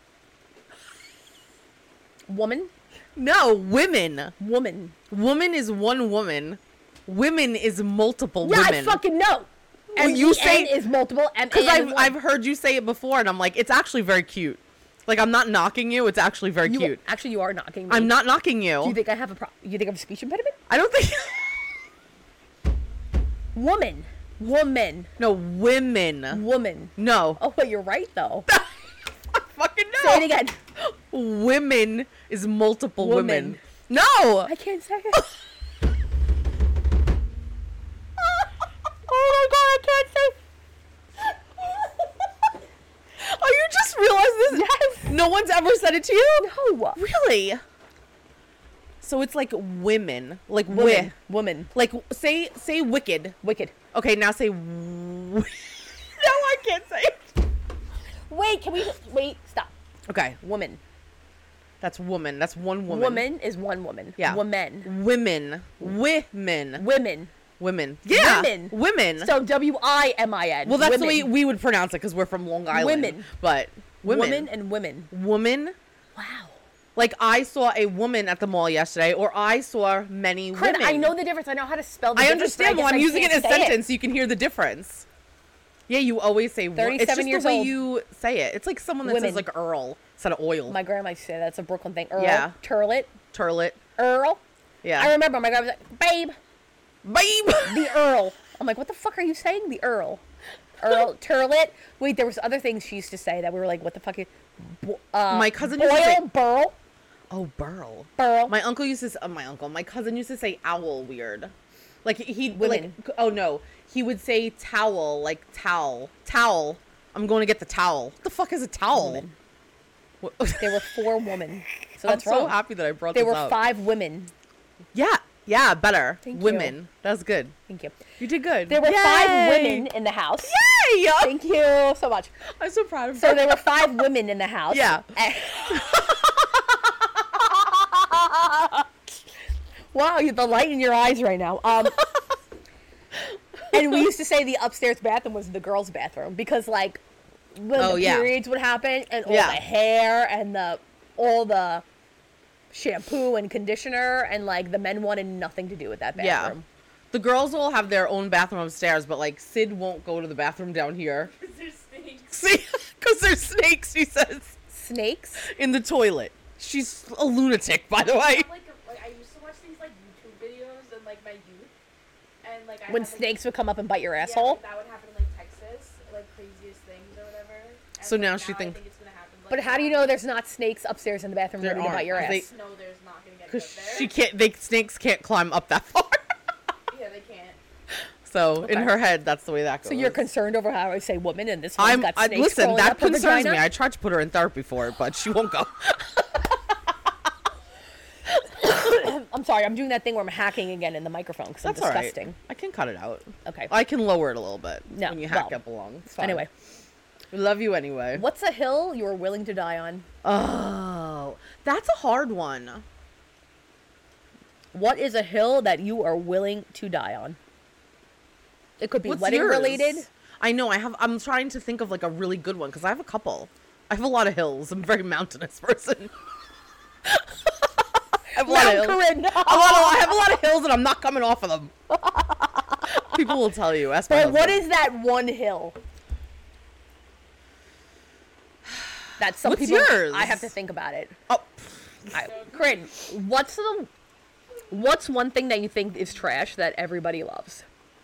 Woman. No, women. Woman. Woman is one woman. Women is multiple Yeah, women. I fucking know. Well, And you say- is multiple. And Because I've I've heard you say it before, and I'm like, it's actually very cute. Like I'm not knocking you. It's actually very you, cute. Actually, you are knocking me. I'm not knocking you. Do you think I have a pro- You think I have a speech impediment? I don't think. Woman. Woman. No, women. Woman. No. Oh, but you're right though. I fucking no. Say it again. Women is multiple Woman. women. No. I can't say it. Oh my god, I can't say. Oh, you just realized this? Yes. No one's ever said it to you? No. Really? So it's like women, like Woman. wi- Woman. like say say wicked. Wicked. Okay, now say. W- no, I can't say it. Wait, can we wait? Stop. Okay, Woman. that's woman. That's one woman. Woman is one woman. Yeah. Women. Women. Women. Women. Women. Yeah. Women. Women. So W I M I N. well, that's women. the way we would pronounce it because we're from Long Island. Women. But women. Women and women. Woman. Wow. Like I saw a woman at the mall yesterday, or I saw many Corinne, women. I know the difference. I know how to spell the I difference. but understand. Well, guess I'm I using it can't in a say sentence so you can hear the difference. Yeah, you always say wo- It's thirty-seven just years the way old. you say it. It's like someone that Women. says like Earl instead of oil. My grandma used to say that's a Brooklyn thing. Earl. Yeah. Turlet. Turlet. Earl. Yeah. I remember my grandma was like, babe, Babe. the Earl. I'm like, what the fuck are you saying? The Earl. Earl. Turlet. Wait, there was other things she used to say that we were like, what the fuck is... Bo- Uh, My cousin Boyle, used to say- Burl. Oh, burl. Burl. My uncle used to. s- Uh, my uncle. My cousin used to say owl weird. Like he Women. like. Oh no, he would say towel like towel towel. I'm going to get the towel. What the fuck is a towel? Woman. What- There were four women. So I'm that's so wrong. happy that I brought There this were up. five women. Yeah, yeah, better. Thank you. Women. That was good. Thank you. You did good. There were Yay! five women in the house. Yay! Thank you so much. I'm so proud of So her. there were five women in the house. Yeah. And- wow, you the light in your eyes right now. Um, and we used to say the upstairs bathroom was the girls' bathroom because, like, when Oh, the yeah. periods would happen and all Yeah. the hair and the all the shampoo and conditioner and like the men wanted nothing to do with that Yeah. bathroom. The girls all have their own bathroom upstairs, but like Sid won't go to the bathroom down here. Because there's snakes. See, because there's snakes. She says Snakes. in the toilet. She's a lunatic, by the way. I have, like, a, like I used to watch these like YouTube videos in like my youth, and like I When had, like, snakes would come up and bite your yeah, asshole. like, that would happen in like Texas, like craziest things or whatever. And, So like, now she I think- think it's gonna happen. Like, But how do you know there's not snakes upstairs in the bathroom There ready to bite aren't. your ass? They- No, there's not gonna get Because good there. she can't. They snakes can't climb up that far. Yeah, they can't. So in Okay. her head, that's the way that goes. So you're concerned over how I say woman, and this one's I'm. got I, snakes listen, crawling that up her concerns vagina? me. I tried to put her in therapy for it, but she won't go. I'm sorry, I'm doing that thing where I'm hacking again in the microphone because I'm That's all right. disgusting. I can cut it out. Okay. I can lower it a little bit. No, when you hack well, up along. It's fine. Anyway, we love you anyway. what's a hill you are willing to die on? Oh, that's a hard one. What is a hill that you are willing to die on? It could be What's wedding yours? related. I know. I have. I'm trying to think of like a really good one because I have a couple. I have a lot of hills. I'm a very mountainous person. I have a lot of Mount hills. Corinne. A lot of, I have a lot of hills and I'm not coming off of them. People will tell you. Ask my But what husband. is that one hill? That some What's people. yours? I have to think about it. Oh, I, Corinne, what's the what's one thing that you think is trash that everybody loves?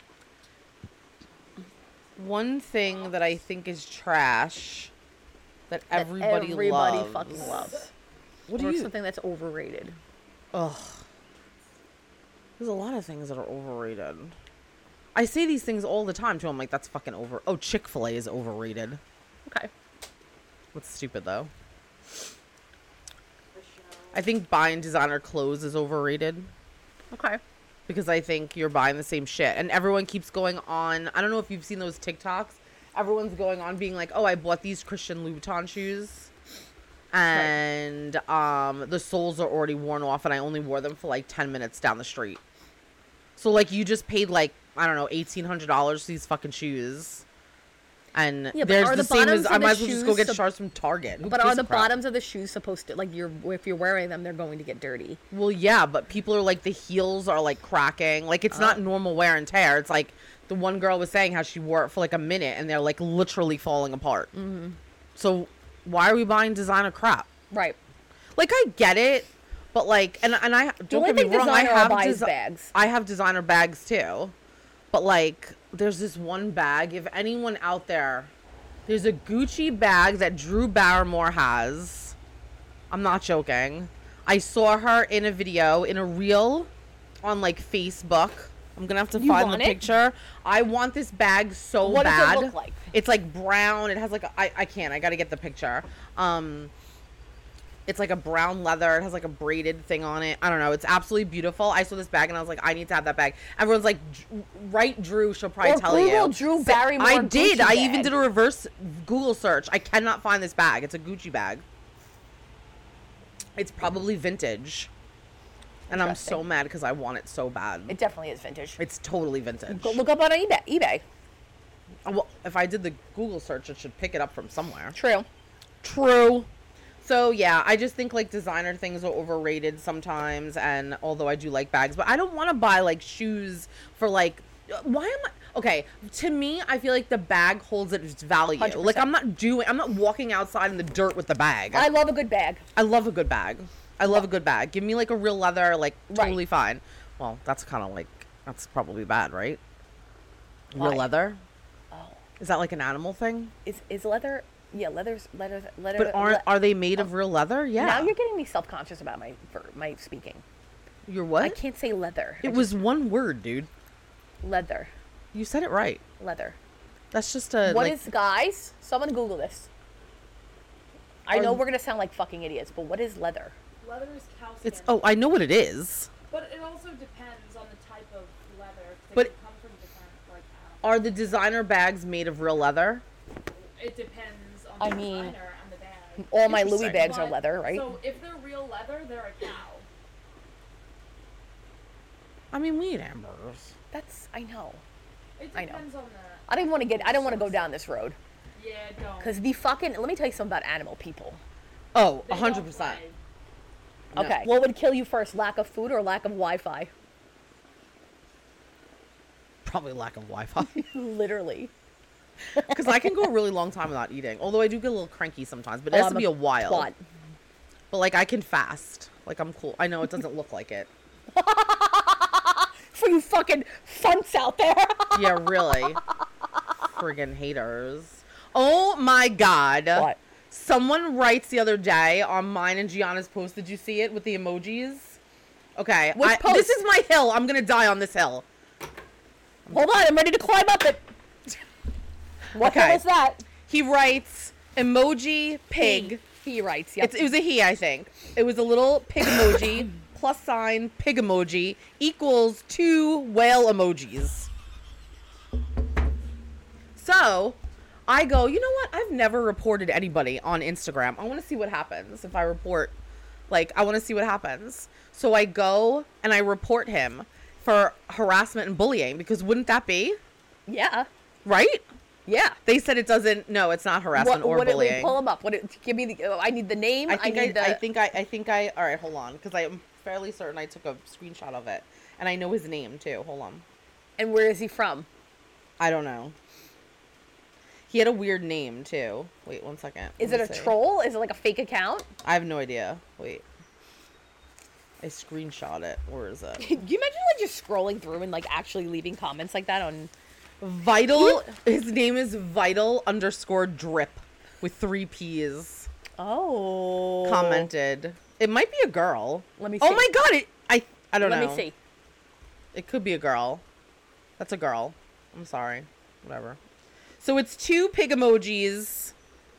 one thing that I think is trash that That everybody, everybody loves. fucking loves. What or do you? something that's overrated. Ugh. There's a lot of things that are overrated. I say these things all the time too. I'm like, that's fucking over. Oh, Chick-fil-A is overrated. Okay. What's stupid though? I think buying designer clothes is overrated Okay. because I think you're buying the same shit, and everyone keeps going on. I don't know if you've seen those TikToks. Everyone's going on being like, "Oh, I bought these Christian Louboutin shoes, and um, the soles are already worn off, and I only wore them for like ten minutes down the street." So like, you just paid like I don't know eighteen hundred dollars for these fucking shoes. And Yeah, but there's are the, the same bottoms as of I the might as well just go shoes get sup- shards from Target. Who But gives are a the crap? bottoms of the shoes supposed to like you're if you're wearing them, they're going to get dirty? Well, yeah, but people are like the heels are like cracking. Like it's not Oh. normal wear and tear. It's like the one girl was saying how she wore it for like a minute and they're like literally falling apart. Mm-hmm. So why are we buying designer crap? Right. Like I get it, but like and and I don't only get me thing wrong. I designer have buys desi- bags. I have designer bags too, but like there's this one bag. If anyone out there. There's a Gucci bag that Drew Barrymore has. I'm not joking. I saw her in a video, in a reel on like Facebook. I'm gonna have to You find the want it? picture. I want this bag so What does it bad. look like? It's like brown. It has like a, I, I can't. I gotta get the picture. Um, it's like a brown leather. It has like a braided thing on it. I don't know. It's absolutely beautiful. I saw this bag and I was like, I need to have that bag. Everyone's like, "Dr- right, Drew. She'll probably Or tell Google you. Drew Sa- Barrymore I did. Gucci I even bag. did a reverse Google search. I cannot find this bag. It's a Gucci bag. It's probably vintage. And I'm so Interesting. mad because I want it so bad. It definitely is vintage. It's totally vintage. Go look up on eBay. eBay. Well, if I did the Google search, it should pick it up from somewhere. True. True. So yeah, I just think like designer things are overrated sometimes, and although I do like bags, but I don't want to buy like shoes for like uh, why am I okay, to me I feel like the bag holds its value. one hundred percent. Like I'm not doing I'm not walking outside in the dirt with the bag. I I, love a good bag. love a good bag. I love a good bag. Give me like a real leather, like Right. totally fine. Well, that's kind of like that's probably bad, right? Real Why? leather? Oh. Is that like an animal thing? Is is leather? Yeah, leather's leather. Leather. But aren't le- are they made of real leather? Yeah. Now you're getting me self conscious about my for my speaking. You're what? I can't say leather. I It was one word, dude. just- leather. You said it right. Leather. That's just a What like. is guys? Someone Google this. I Are- know we're gonna sound like fucking idiots, but what is leather? Leather is cow skin. It's oh, I know what it is. But it also depends on the type of leather. 'cause They But- can come from different like animals. Are the designer bags made of real leather? It depends on I the mean, designer and the bag. All my Louis Interesting. bags are But- leather, right? So if they're real leather, they're a cow. I mean, we eat hamburgers. That's I know. It I know. depends on the. I don't want to get. I don't want to go down this road Yeah, don't. because the fucking. Let me tell you something about animal people. Oh, They a hundred don't percent. play. No. Okay, what would kill you first? Lack of food or lack of Wi-Fi? Probably lack of Wi-Fi. Literally. Because I can go a really long time without eating. Although I do get a little cranky sometimes, but it Oh, has I'm to be a while. twat. But like I can fast. Like I'm cool. I know it doesn't look like it. For you fucking funts out there. Yeah, really. Friggin' haters. Oh my god. What? Someone writes the other day on mine and Gianna's post. Did you see it with the emojis? Okay. Which I, this post? is my hill. I'm gonna die on this hill. Hold on, I'm ready to climb up it. What the Okay. hell is that? He writes emoji pig. He, he writes, yep. It's, it was a he, I think. It was a little pig emoji plus sign pig emoji equals two whale emojis. So I go, you know what? I've never reported anybody on Instagram. I want to see what happens if I report. Like, I want to see what happens. So I go and I report him for harassment and bullying because wouldn't that be? Yeah. Right? Yeah. They said it doesn't. No, it's not harassment What, or what did we bullying. pull him up? What did, give me the, oh, I need the name. I I, think I, need the, I think I I think I all right, hold on, because I'm fairly certain I took a screenshot of it. And I know his name too. Hold on. and where is he from? I don't know. He had a weird name too. Wait one second. Is Let it me a see. troll? Is it like a fake account? I have no idea. Wait. I screenshot it. Where is it? Can you imagine like just scrolling through and like actually leaving comments like that on? Vital. His name is Vital underscore drip with three P's. Oh. Commented. It might be a girl. Let me see. Oh my god! It. I. I don't Let know. me see. It could be a girl. That's a girl. I'm sorry. Whatever. So it's two pig emojis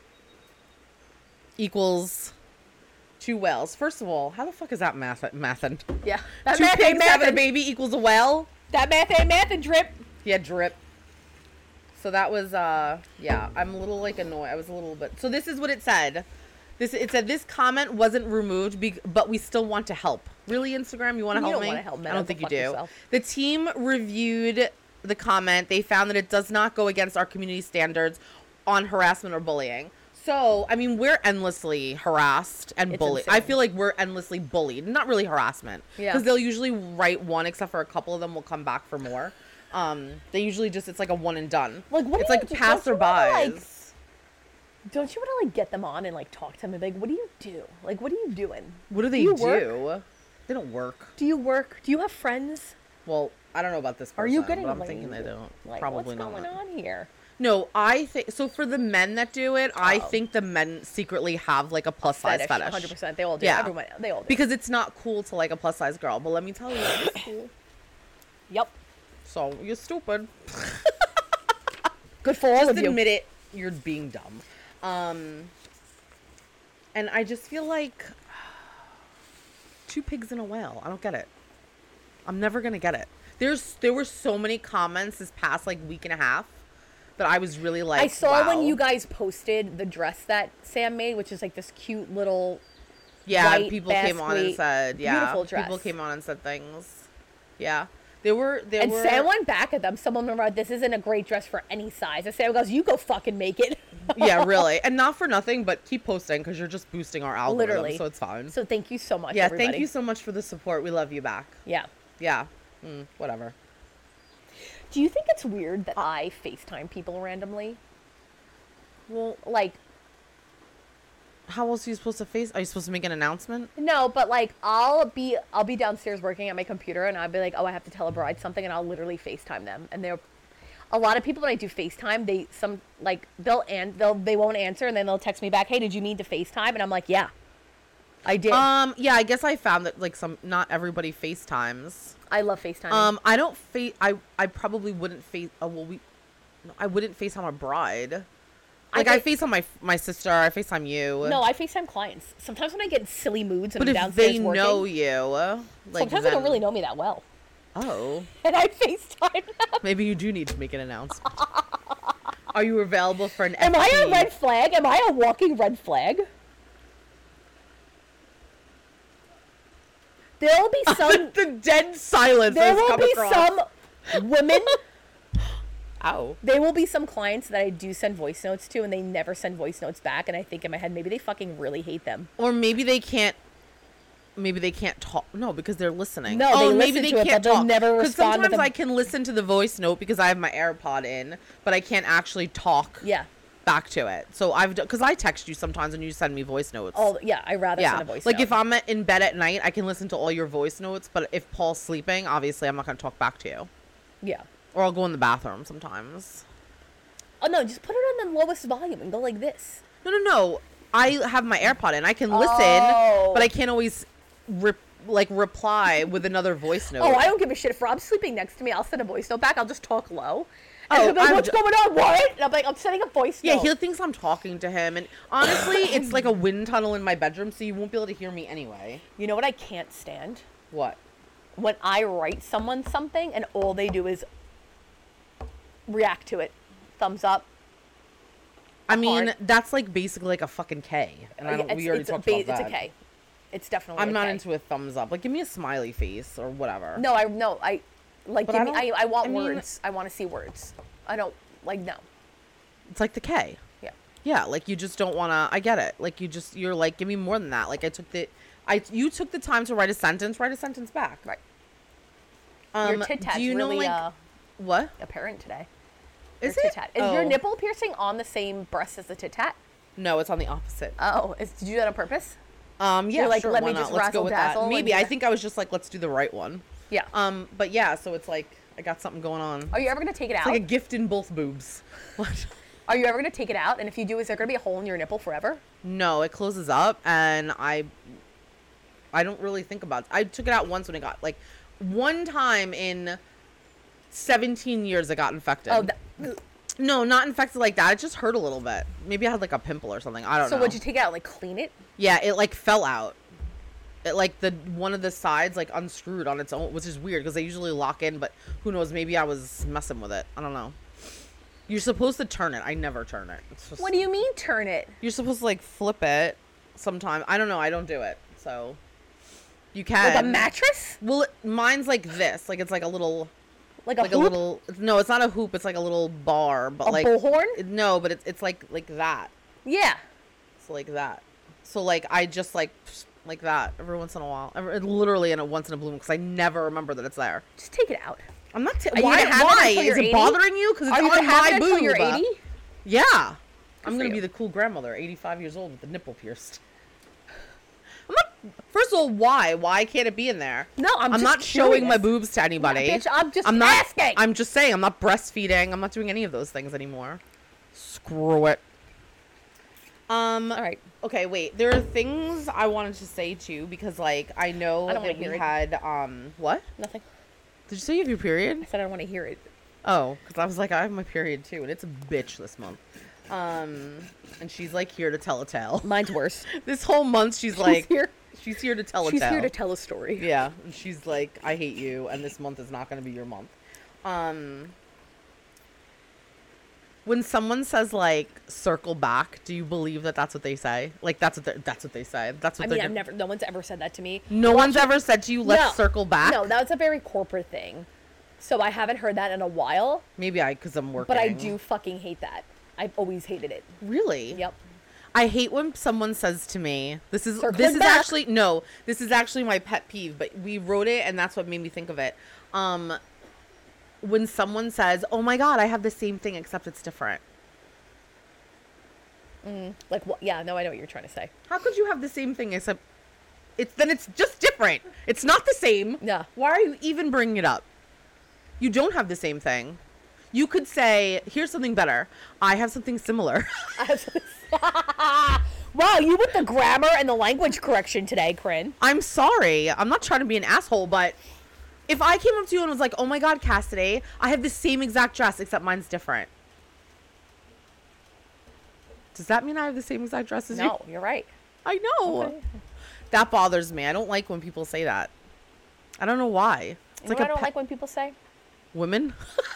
equals two whales. First of all, how the fuck is that math? Mathin? Yeah. That Two math ain't pigs having a mathin'. baby equals a whale. That math ain't math and drip. Yeah, drip. So that was uh yeah, I'm a little like annoyed. I was a little bit. So this is what it said. This it said this comment wasn't removed, be, but we still want to help. Really, Instagram, you want to You help don't me? wanna help, man. I don't Go think you fuck do. yourself. The team reviewed the comment. They found that it does not go against our community standards on harassment or bullying. So, I mean, we're endlessly harassed and It's bullied. I insane. feel like we're endlessly bullied. Not really harassment. Yeah. Because they'll usually write one, except for a couple of them will come back for more. Um, they usually just, it's like a one and done. Like, what it's do you like do? Don't you wanna, like- passerbys. Don't you want to like get them on and like talk to them and be like, what do you do? Like, what are you doing? What do they you do? work? They don't work. Do you work? Do you have friends? Well, I don't know about this person. Are you getting but I'm laid? thinking they don't. Like, Probably what's not. going on here? No, I think so. For the men that do it, I Oh. think the men secretly have like a plus size fetish. one hundred percent. They all do. Yeah. Everyone, they all do. Because it's not cool to like a plus size girl. But let me tell you, it's cool. Yep. So you're stupid. Good for all Just of you. admit it. You're being dumb. Um. And I just feel like two pigs in a whale. I don't get it. I'm never gonna get it. There's there were so many comments this past like week and a half that I was really like. I saw when wow. you guys posted the dress that Sam made, which is like this cute little. Yeah, white people came on and basque, said, yeah, beautiful dress. people came on and said things. Yeah, there were there And were. Sam went back at them. Someone remembered, this isn't a great dress for any size. And Sam goes, you go fucking make it. Yeah, really, and not for nothing, but keep posting because you're just boosting our algorithm, Literally. so it's fine. So thank you so much, yeah, everybody. thank you so much for the support. We love you back. Yeah. Yeah, mm, whatever. Do you think it's weird that I FaceTime people randomly? Well, Like, how else are you supposed to face? Are you supposed to make an announcement? no, but like I'll be I'll be downstairs working at my computer and I'll be like, oh, I have to tell a bride something, and I'll literally FaceTime them. And they're a lot of people when I do FaceTime, they some like they'll and they'll they won't answer, and then they'll text me back, hey, did you need to FaceTime? And I'm like, yeah, I did. Um, yeah, I guess I found that like some not everybody FaceTimes. I love FaceTime. Um, I don't face. I I probably wouldn't face. Oh well, we. No, I wouldn't FaceTime a bride. I Like I, think- FaceTime my my sister. I FaceTime you. no, I FaceTime clients. Sometimes when I get in silly moods and but I'm if downstairs they working, know you, like sometimes they don't then- really know me that well, Oh, and I FaceTime them. maybe you do need to make an announcement. Are you available for an? Am I F a P? red flag? Am I a walking red flag? There'll be some. the dead silence. There has will come be across. some women. Ow. There will be some clients that I do send voice notes to, and they never send voice notes back. And I think in my head, maybe they fucking really hate them. Or maybe they can't. Maybe they can't talk. No, because they're listening. No, oh, they maybe listen they to it, can't but they'll talk. never 'Cause respond to sometimes the- I can listen to the voice note because I have my AirPod in, but I can't actually talk Yeah. back to it. So I've because I text you sometimes and you send me voice notes. Oh, yeah. I rather yeah. send a voice like note. if I'm at- in bed at night, I can listen to all your voice notes. But if Paul's sleeping, obviously I'm not going to talk back to you. Yeah. Or I'll go in the bathroom sometimes. Oh no, just put it on the lowest volume and go like this. No, no, no. I have my AirPod in. I can listen, Oh. but I can't always rip, like reply with another voice note. Oh, I don't give a shit. If Rob's sleeping next to me, I'll send a voice note back. I'll just talk low. And Oh, he'll be like, I'm what's ju- going on? What? And I'm like, I'm sending a voice Yeah, note. he thinks I'm talking to him, and honestly, it's like a wind tunnel in my bedroom, so you won't be able to hear me anyway. You know what I can't stand? What? When I write someone something and all they do is react to it. Thumbs up. I mean, Hard. that's like basically like a fucking K, and I don't, It's- we already it's a talked ba- about that. It's a K. It's definitely I'm a not K. into a thumbs up. Like, give me a smiley face or whatever. No, I no, I like But give I me, I, don't- I want I mean- words. I want to see words. I don't like no. It's like the K. Yeah. Yeah, like you just don't want to. I get it. Like you just, you're like, give me more than that. Like I took the, I you took the time to write a sentence. Write a sentence back. Right. Um, Your tit tat's do you know really like uh, what apparent today. is your it? tit tat. Is your Oh. nipple piercing on the same breast as the tit tat? No, it's on the opposite. Oh, is, did you do that on purpose? Um, yeah, You're like, sure, let why me not? just Let's go with that. razzle-dazzle and Maybe do I that. think I was just like, let's do the right one. Yeah. Um, but yeah, so it's like I got something going on. Are you ever gonna take it It's out? like a gift in both boobs. What? Are you ever gonna take it out? And if you do, is there gonna be a hole in your nipple forever? No, it closes up, and I, I don't really think about it. I took it out once when it got like, one time in seventeen years it got infected. Oh, that, No, not infected like that. It just hurt a little bit. Maybe I had like a pimple or something. I don't so know. would you take it out? Like clean it? Yeah, it like fell out. It like the one of the sides like unscrewed on its own, which is weird because they usually lock in. But who knows? Maybe I was messing with it. I don't know. You're supposed to turn it. I never turn it. It's just, What do you mean turn it? You're supposed to like flip it sometime. I don't know. I don't do it. So you can. Like a mattress? Well, it, mine's like this. Like it's like a little, Like a like hoop? a little. No, it's not a hoop. It's like a little bar. But A like bullhorn? it- no, but it's it's like like that. Yeah. It's like that. So like I just like like that every once in a while. Every, literally in a once in a blue moon because I never remember that it's there. Just take it out. I'm not. T- Are you why? gonna have it Why until is you're it eighty? bothering you? Because it's Are you on gonna have my it until boob. you're eighty? Yeah. I'm for gonna you. be the cool grandmother, eighty-five years old with the nipple pierced. I'm not. First of all, why? Why can't it be in there? No, I'm, I'm just not showing my curious. boobs to anybody. Yeah, bitch, I'm just I'm not, asking. I'm just saying. I'm not breastfeeding. I'm not doing any of those things anymore. Screw it. Um. All right. Okay, wait. There are things I wanted to say too because, like, I know I don't that wanna we hear it. had um. What? Nothing. Did you say you have your period? I said I don't want to hear it. Oh, because I was like, I have my period too, and it's a bitch this month. Um, and she's like here to tell a tale. Mine's worse. This whole month, she's like, here. she's here to tell a She's tale. here to tell a story. Yeah, and she's like, I hate you, and this month is not going to be your month. Um, when someone says like circle back, do you believe that that's what they say? Like that's what they that's what they say. That's what I they're. mean, I've gonna- never. No one's ever said that to me. No one's ever said to you, "Let's No. circle back." No, that was a very corporate thing. So I haven't heard that in a while. Maybe I, because I'm working. But I do fucking hate that. I've always hated it. Really. Yep. I hate when someone says to me, "This is Circling this is back. actually no, this is actually my pet peeve." But we wrote it, and that's what made me think of it. Um, when someone says, "Oh my god, I have the same thing except it's different." Like, what? Yeah, no, I know what you're trying to say. How could you have the same thing except it's then it's just different? It's not the same. Yeah. Why are you even bringing it up? You don't have the same thing. You could say, "Here's something better. I have something similar." Wow, you with the grammar and the language correction today, Corinne. I'm sorry. I'm not trying to be an asshole, but if I came up to you and was like, "Oh my god, Cassidy, I have the same exact dress except mine's different." Does that mean I have the same exact dress as you? No, you're right. I know. Okay. That bothers me. I don't like when people say that. I don't know why. It's You like know what a I don't pet- like when people say, women.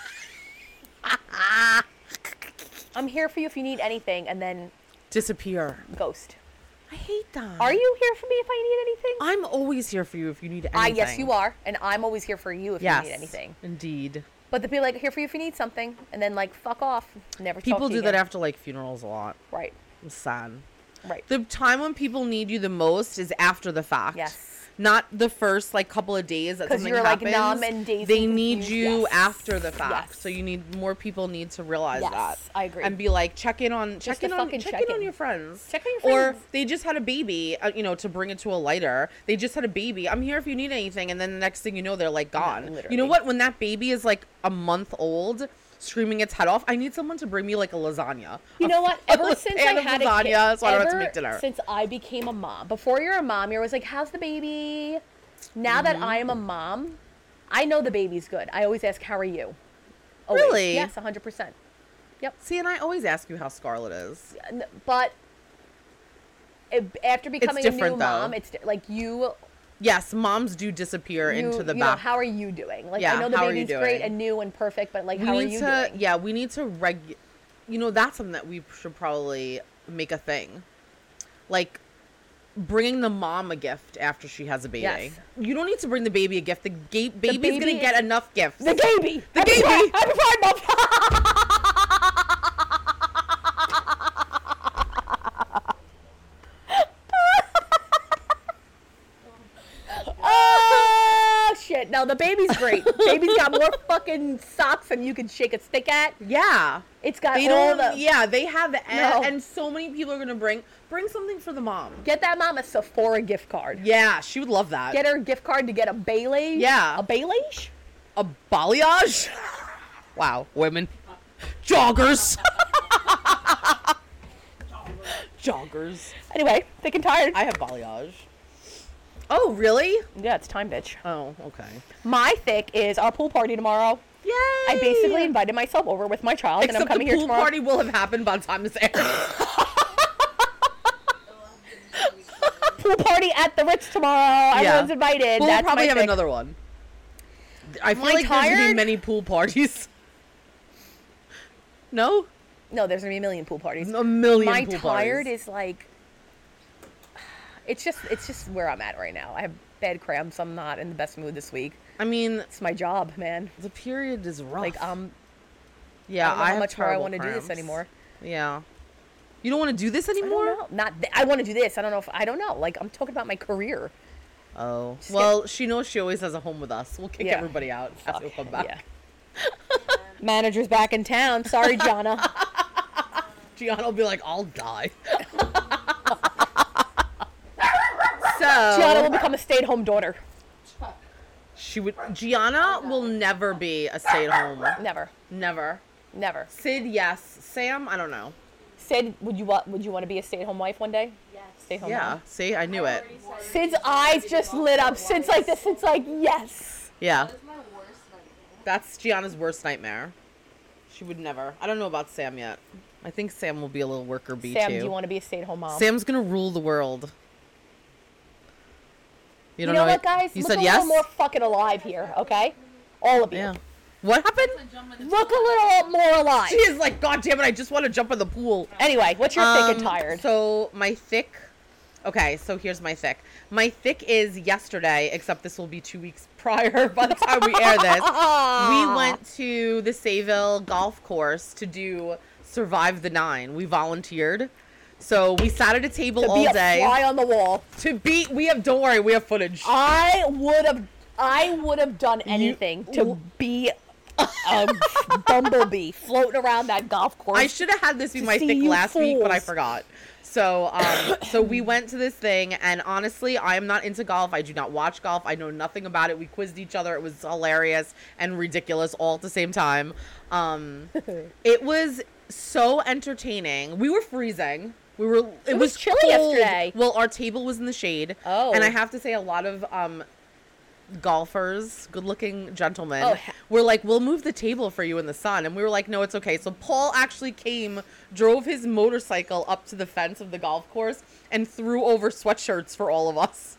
I'm here for you if you need anything, and then Disappear. ghost. I hate that. Are you here for me if I need anything? I'm always here for you if you need anything. I yes, you are, and I'm always here for you if Yes. you need anything. Indeed. But to be like, here for you if you need something, and then like, fuck off, never. People talk to do you that again. after like funerals a lot. Right, I'm sad. right. The time when people need you the most is after the fact. Yes. Not the first like couple of days that 'Cause something you're, like, happens. numb and dazed They and need confused. you Yes. after the fact. Yes. So you need more people need to realize Yes, that. I agree. And be like, check in on check to in on fucking check check in on in. your friends. Check on your Or friends. they just had a baby, uh, you know, to bring it to a lighter. They just had a baby. I'm here if you need anything, and then the next thing you know, they're like gone. You literally. know what? When that baby is like a month old, screaming its head off, I need someone to bring me like a lasagna. You A know what? f- Ever a since pan I of had a lasagna, kid, so I don't have to ever make dinner. since I became a mom. Before you're a mom, you're always like, "How's the baby?" Now that Mm-hmm. I am a mom, I know the baby's good. I always ask, how are you? Always. Really? Yes, one hundred percent. See, and I always ask you how Scarlett is. N- But it, after becoming a new different, though. mom, it's di- like you, Yes, moms do disappear you, into the you know, back. how are you doing? Like, Yeah, I know the how are you baby's great doing? and new and perfect, but like, we how are need you to, doing? yeah, we need to reg. You know, that's something that we should probably make a thing, like bringing the mom a gift after she has a baby. Yes. You don't need to bring the baby a gift. The ga- baby's baby gonna get is- enough gifts. The baby! The Happy baby! Pride- Happy Pride Month! Oh shit! No, the baby's great. Baby's got more fucking socks than you can shake a stick at. Yeah. It's got They all don't. the. Yeah, they have, and, No. and so many people are gonna bring bring something for the mom. Get that mom a Sephora gift card. Yeah, she would love that. Get her a gift card to get a Bailey. Yeah. A Baileysh? a balayage. Wow, women, joggers, joggers. Anyway, thick and tired. I have balayage. Oh, really? Yeah, it's time, bitch. Oh, okay. My thick is our pool party tomorrow. Yay! I basically invited myself over with my child, Except and I'm coming the here pool tomorrow. party will have happened by the time this airs. Pool party at the Ritz tomorrow. Everyone's invited. We'll That's probably my have thick. another one. I feel Am I like there's gonna be tired? many pool parties. No, No, there's gonna be a million pool parties. a million. My pool tired parties. is like. It's just, it's just where I'm at right now. I have bad cramps. I'm not in the best mood this week. I mean, It's my job, man. the period is rough. Like, um, yeah, I don't know how have much more I terrible want to do this cramps. anymore. Yeah. You don't want to do this I anymore? don't know. Not. Th- I want to do this. I don't know if I don't know. Like, I'm talking about my career. Oh. Just Well, she knows she always has a home with us. We'll kick Yeah. everybody out as Fuck, we come back. Yeah. Manager's back in town. Sorry, Jonna. Gianna will be like, I'll die. so Gianna will become a stay-at-home daughter. she would Gianna will never be a stay-at-home. Never. Never. Never. Sid, yes. Sam, I don't know. Sid, would you want? Would you want to be a stay-at-home wife one day? Yes. Stay-at-home Yeah. mom. See, I knew it. Sid's eyes just lit up. Sid's like this. Sid's like yes. Yeah. That is my worst nightmare. That's Gianna's worst nightmare. She would never. I don't know about Sam yet. I think Sam will be a little worker bee Sam, too. do you want to be a stay-at-home mom? Sam's gonna rule the world. You you don't know, know what, guys? You Look said a yes. little more fucking alive here, okay? All of you. Yeah. What happened? Look a little more alive. She is like, God damn it! I just want to jump in the pool. Anyway, what's your thick and Um, tired? So my thick. Okay, so here's my thick. My thick is yesterday, except this will be two weeks prior by the time we air this. We went to the Sayville golf course to do Survive the Nine. We volunteered. So we sat at a table to all be a day. fly on the wall. To be, we have, don't worry, we have footage. I would have, I would have done anything to be a bumblebee floating around that golf course. I should have had this be to my see thick you last week, but I fools. forgot. So, um, so we went to this thing, and honestly, I am not into golf. I do not watch golf. I know nothing about it. We quizzed each other. It was hilarious and ridiculous all at the same time. Um, it was so entertaining. We were freezing. We were. It, It was chilly cold. yesterday. Well, our table was in the shade. Oh. And I have to say, a lot of um, golfers, good-looking gentlemen, Oh, he- were like, we'll move the table for you in the sun. And we were like, no, it's okay. So Paul actually came, drove his motorcycle up to the fence of the golf course, and threw over sweatshirts for all of us.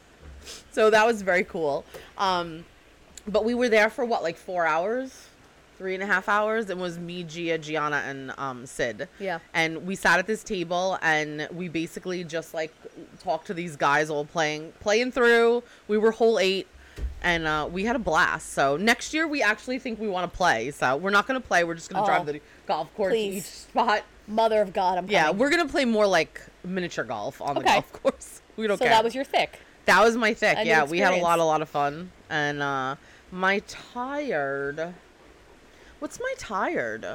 So that was very cool. Um, but we were there for what, like four hours? Three and a half hours. It was me, Gia, Gianna, and um, Sid. Yeah. And we sat at this table, and we basically just like talked to these guys all playing, playing through. We were hole eight. And uh, we had a blast. So next year we actually think we want to play. So we're not going to play. We're just going to Oh, drive the golf course to each please. spot. Mother of God, I'm Yeah, coming. we're going to play more like miniature golf on the Okay. golf course. We don't So care. that was your thick. That was my thick. A new Yeah, we had a lot, experience. a lot of fun. And uh, my tired. What's my tired?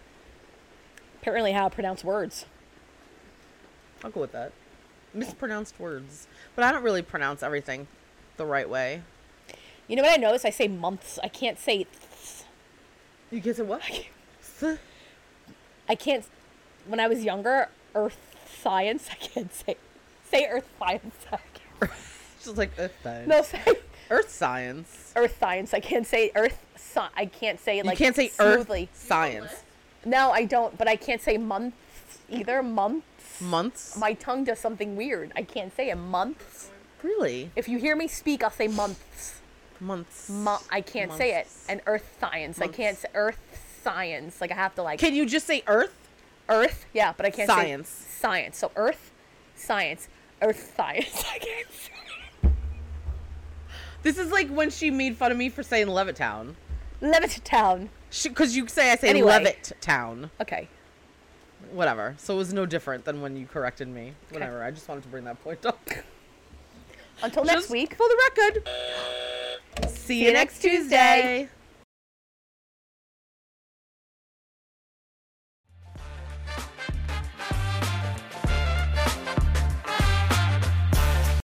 Apparently, how to pronounce words. I'll go with that. Mispronounced words. But I don't really pronounce everything the right way. You know what I noticed? I say months. I can't say. Th- You get to what? I can't. When I was younger, earth science. I can't say. Say earth science. I can't. Just like, uh, fine. No, say Earth science. Earth science. I can't say earth. Sci- I can't say it You like can't say smoothly. Earth science. No, I don't. But I can't say months either. Months. Months. My tongue does something weird. I can't say it. Months. Really? If you hear me speak, I'll say months. Months. Mo- I can't say it. Months. And earth science. I can't Months. say earth science. Like I have to like Can you just say Earth? earth. Yeah, but I can't Science. say science. So earth, science, earth science. I can't say. This is like when she made fun of me for saying Levittown. Levittown. Because you say I say Anyway. Levittown. Okay. Whatever. So it was no different than when you corrected me. Whatever. I just wanted to bring that point up. Until next Just week. For the record. See you next Tuesday.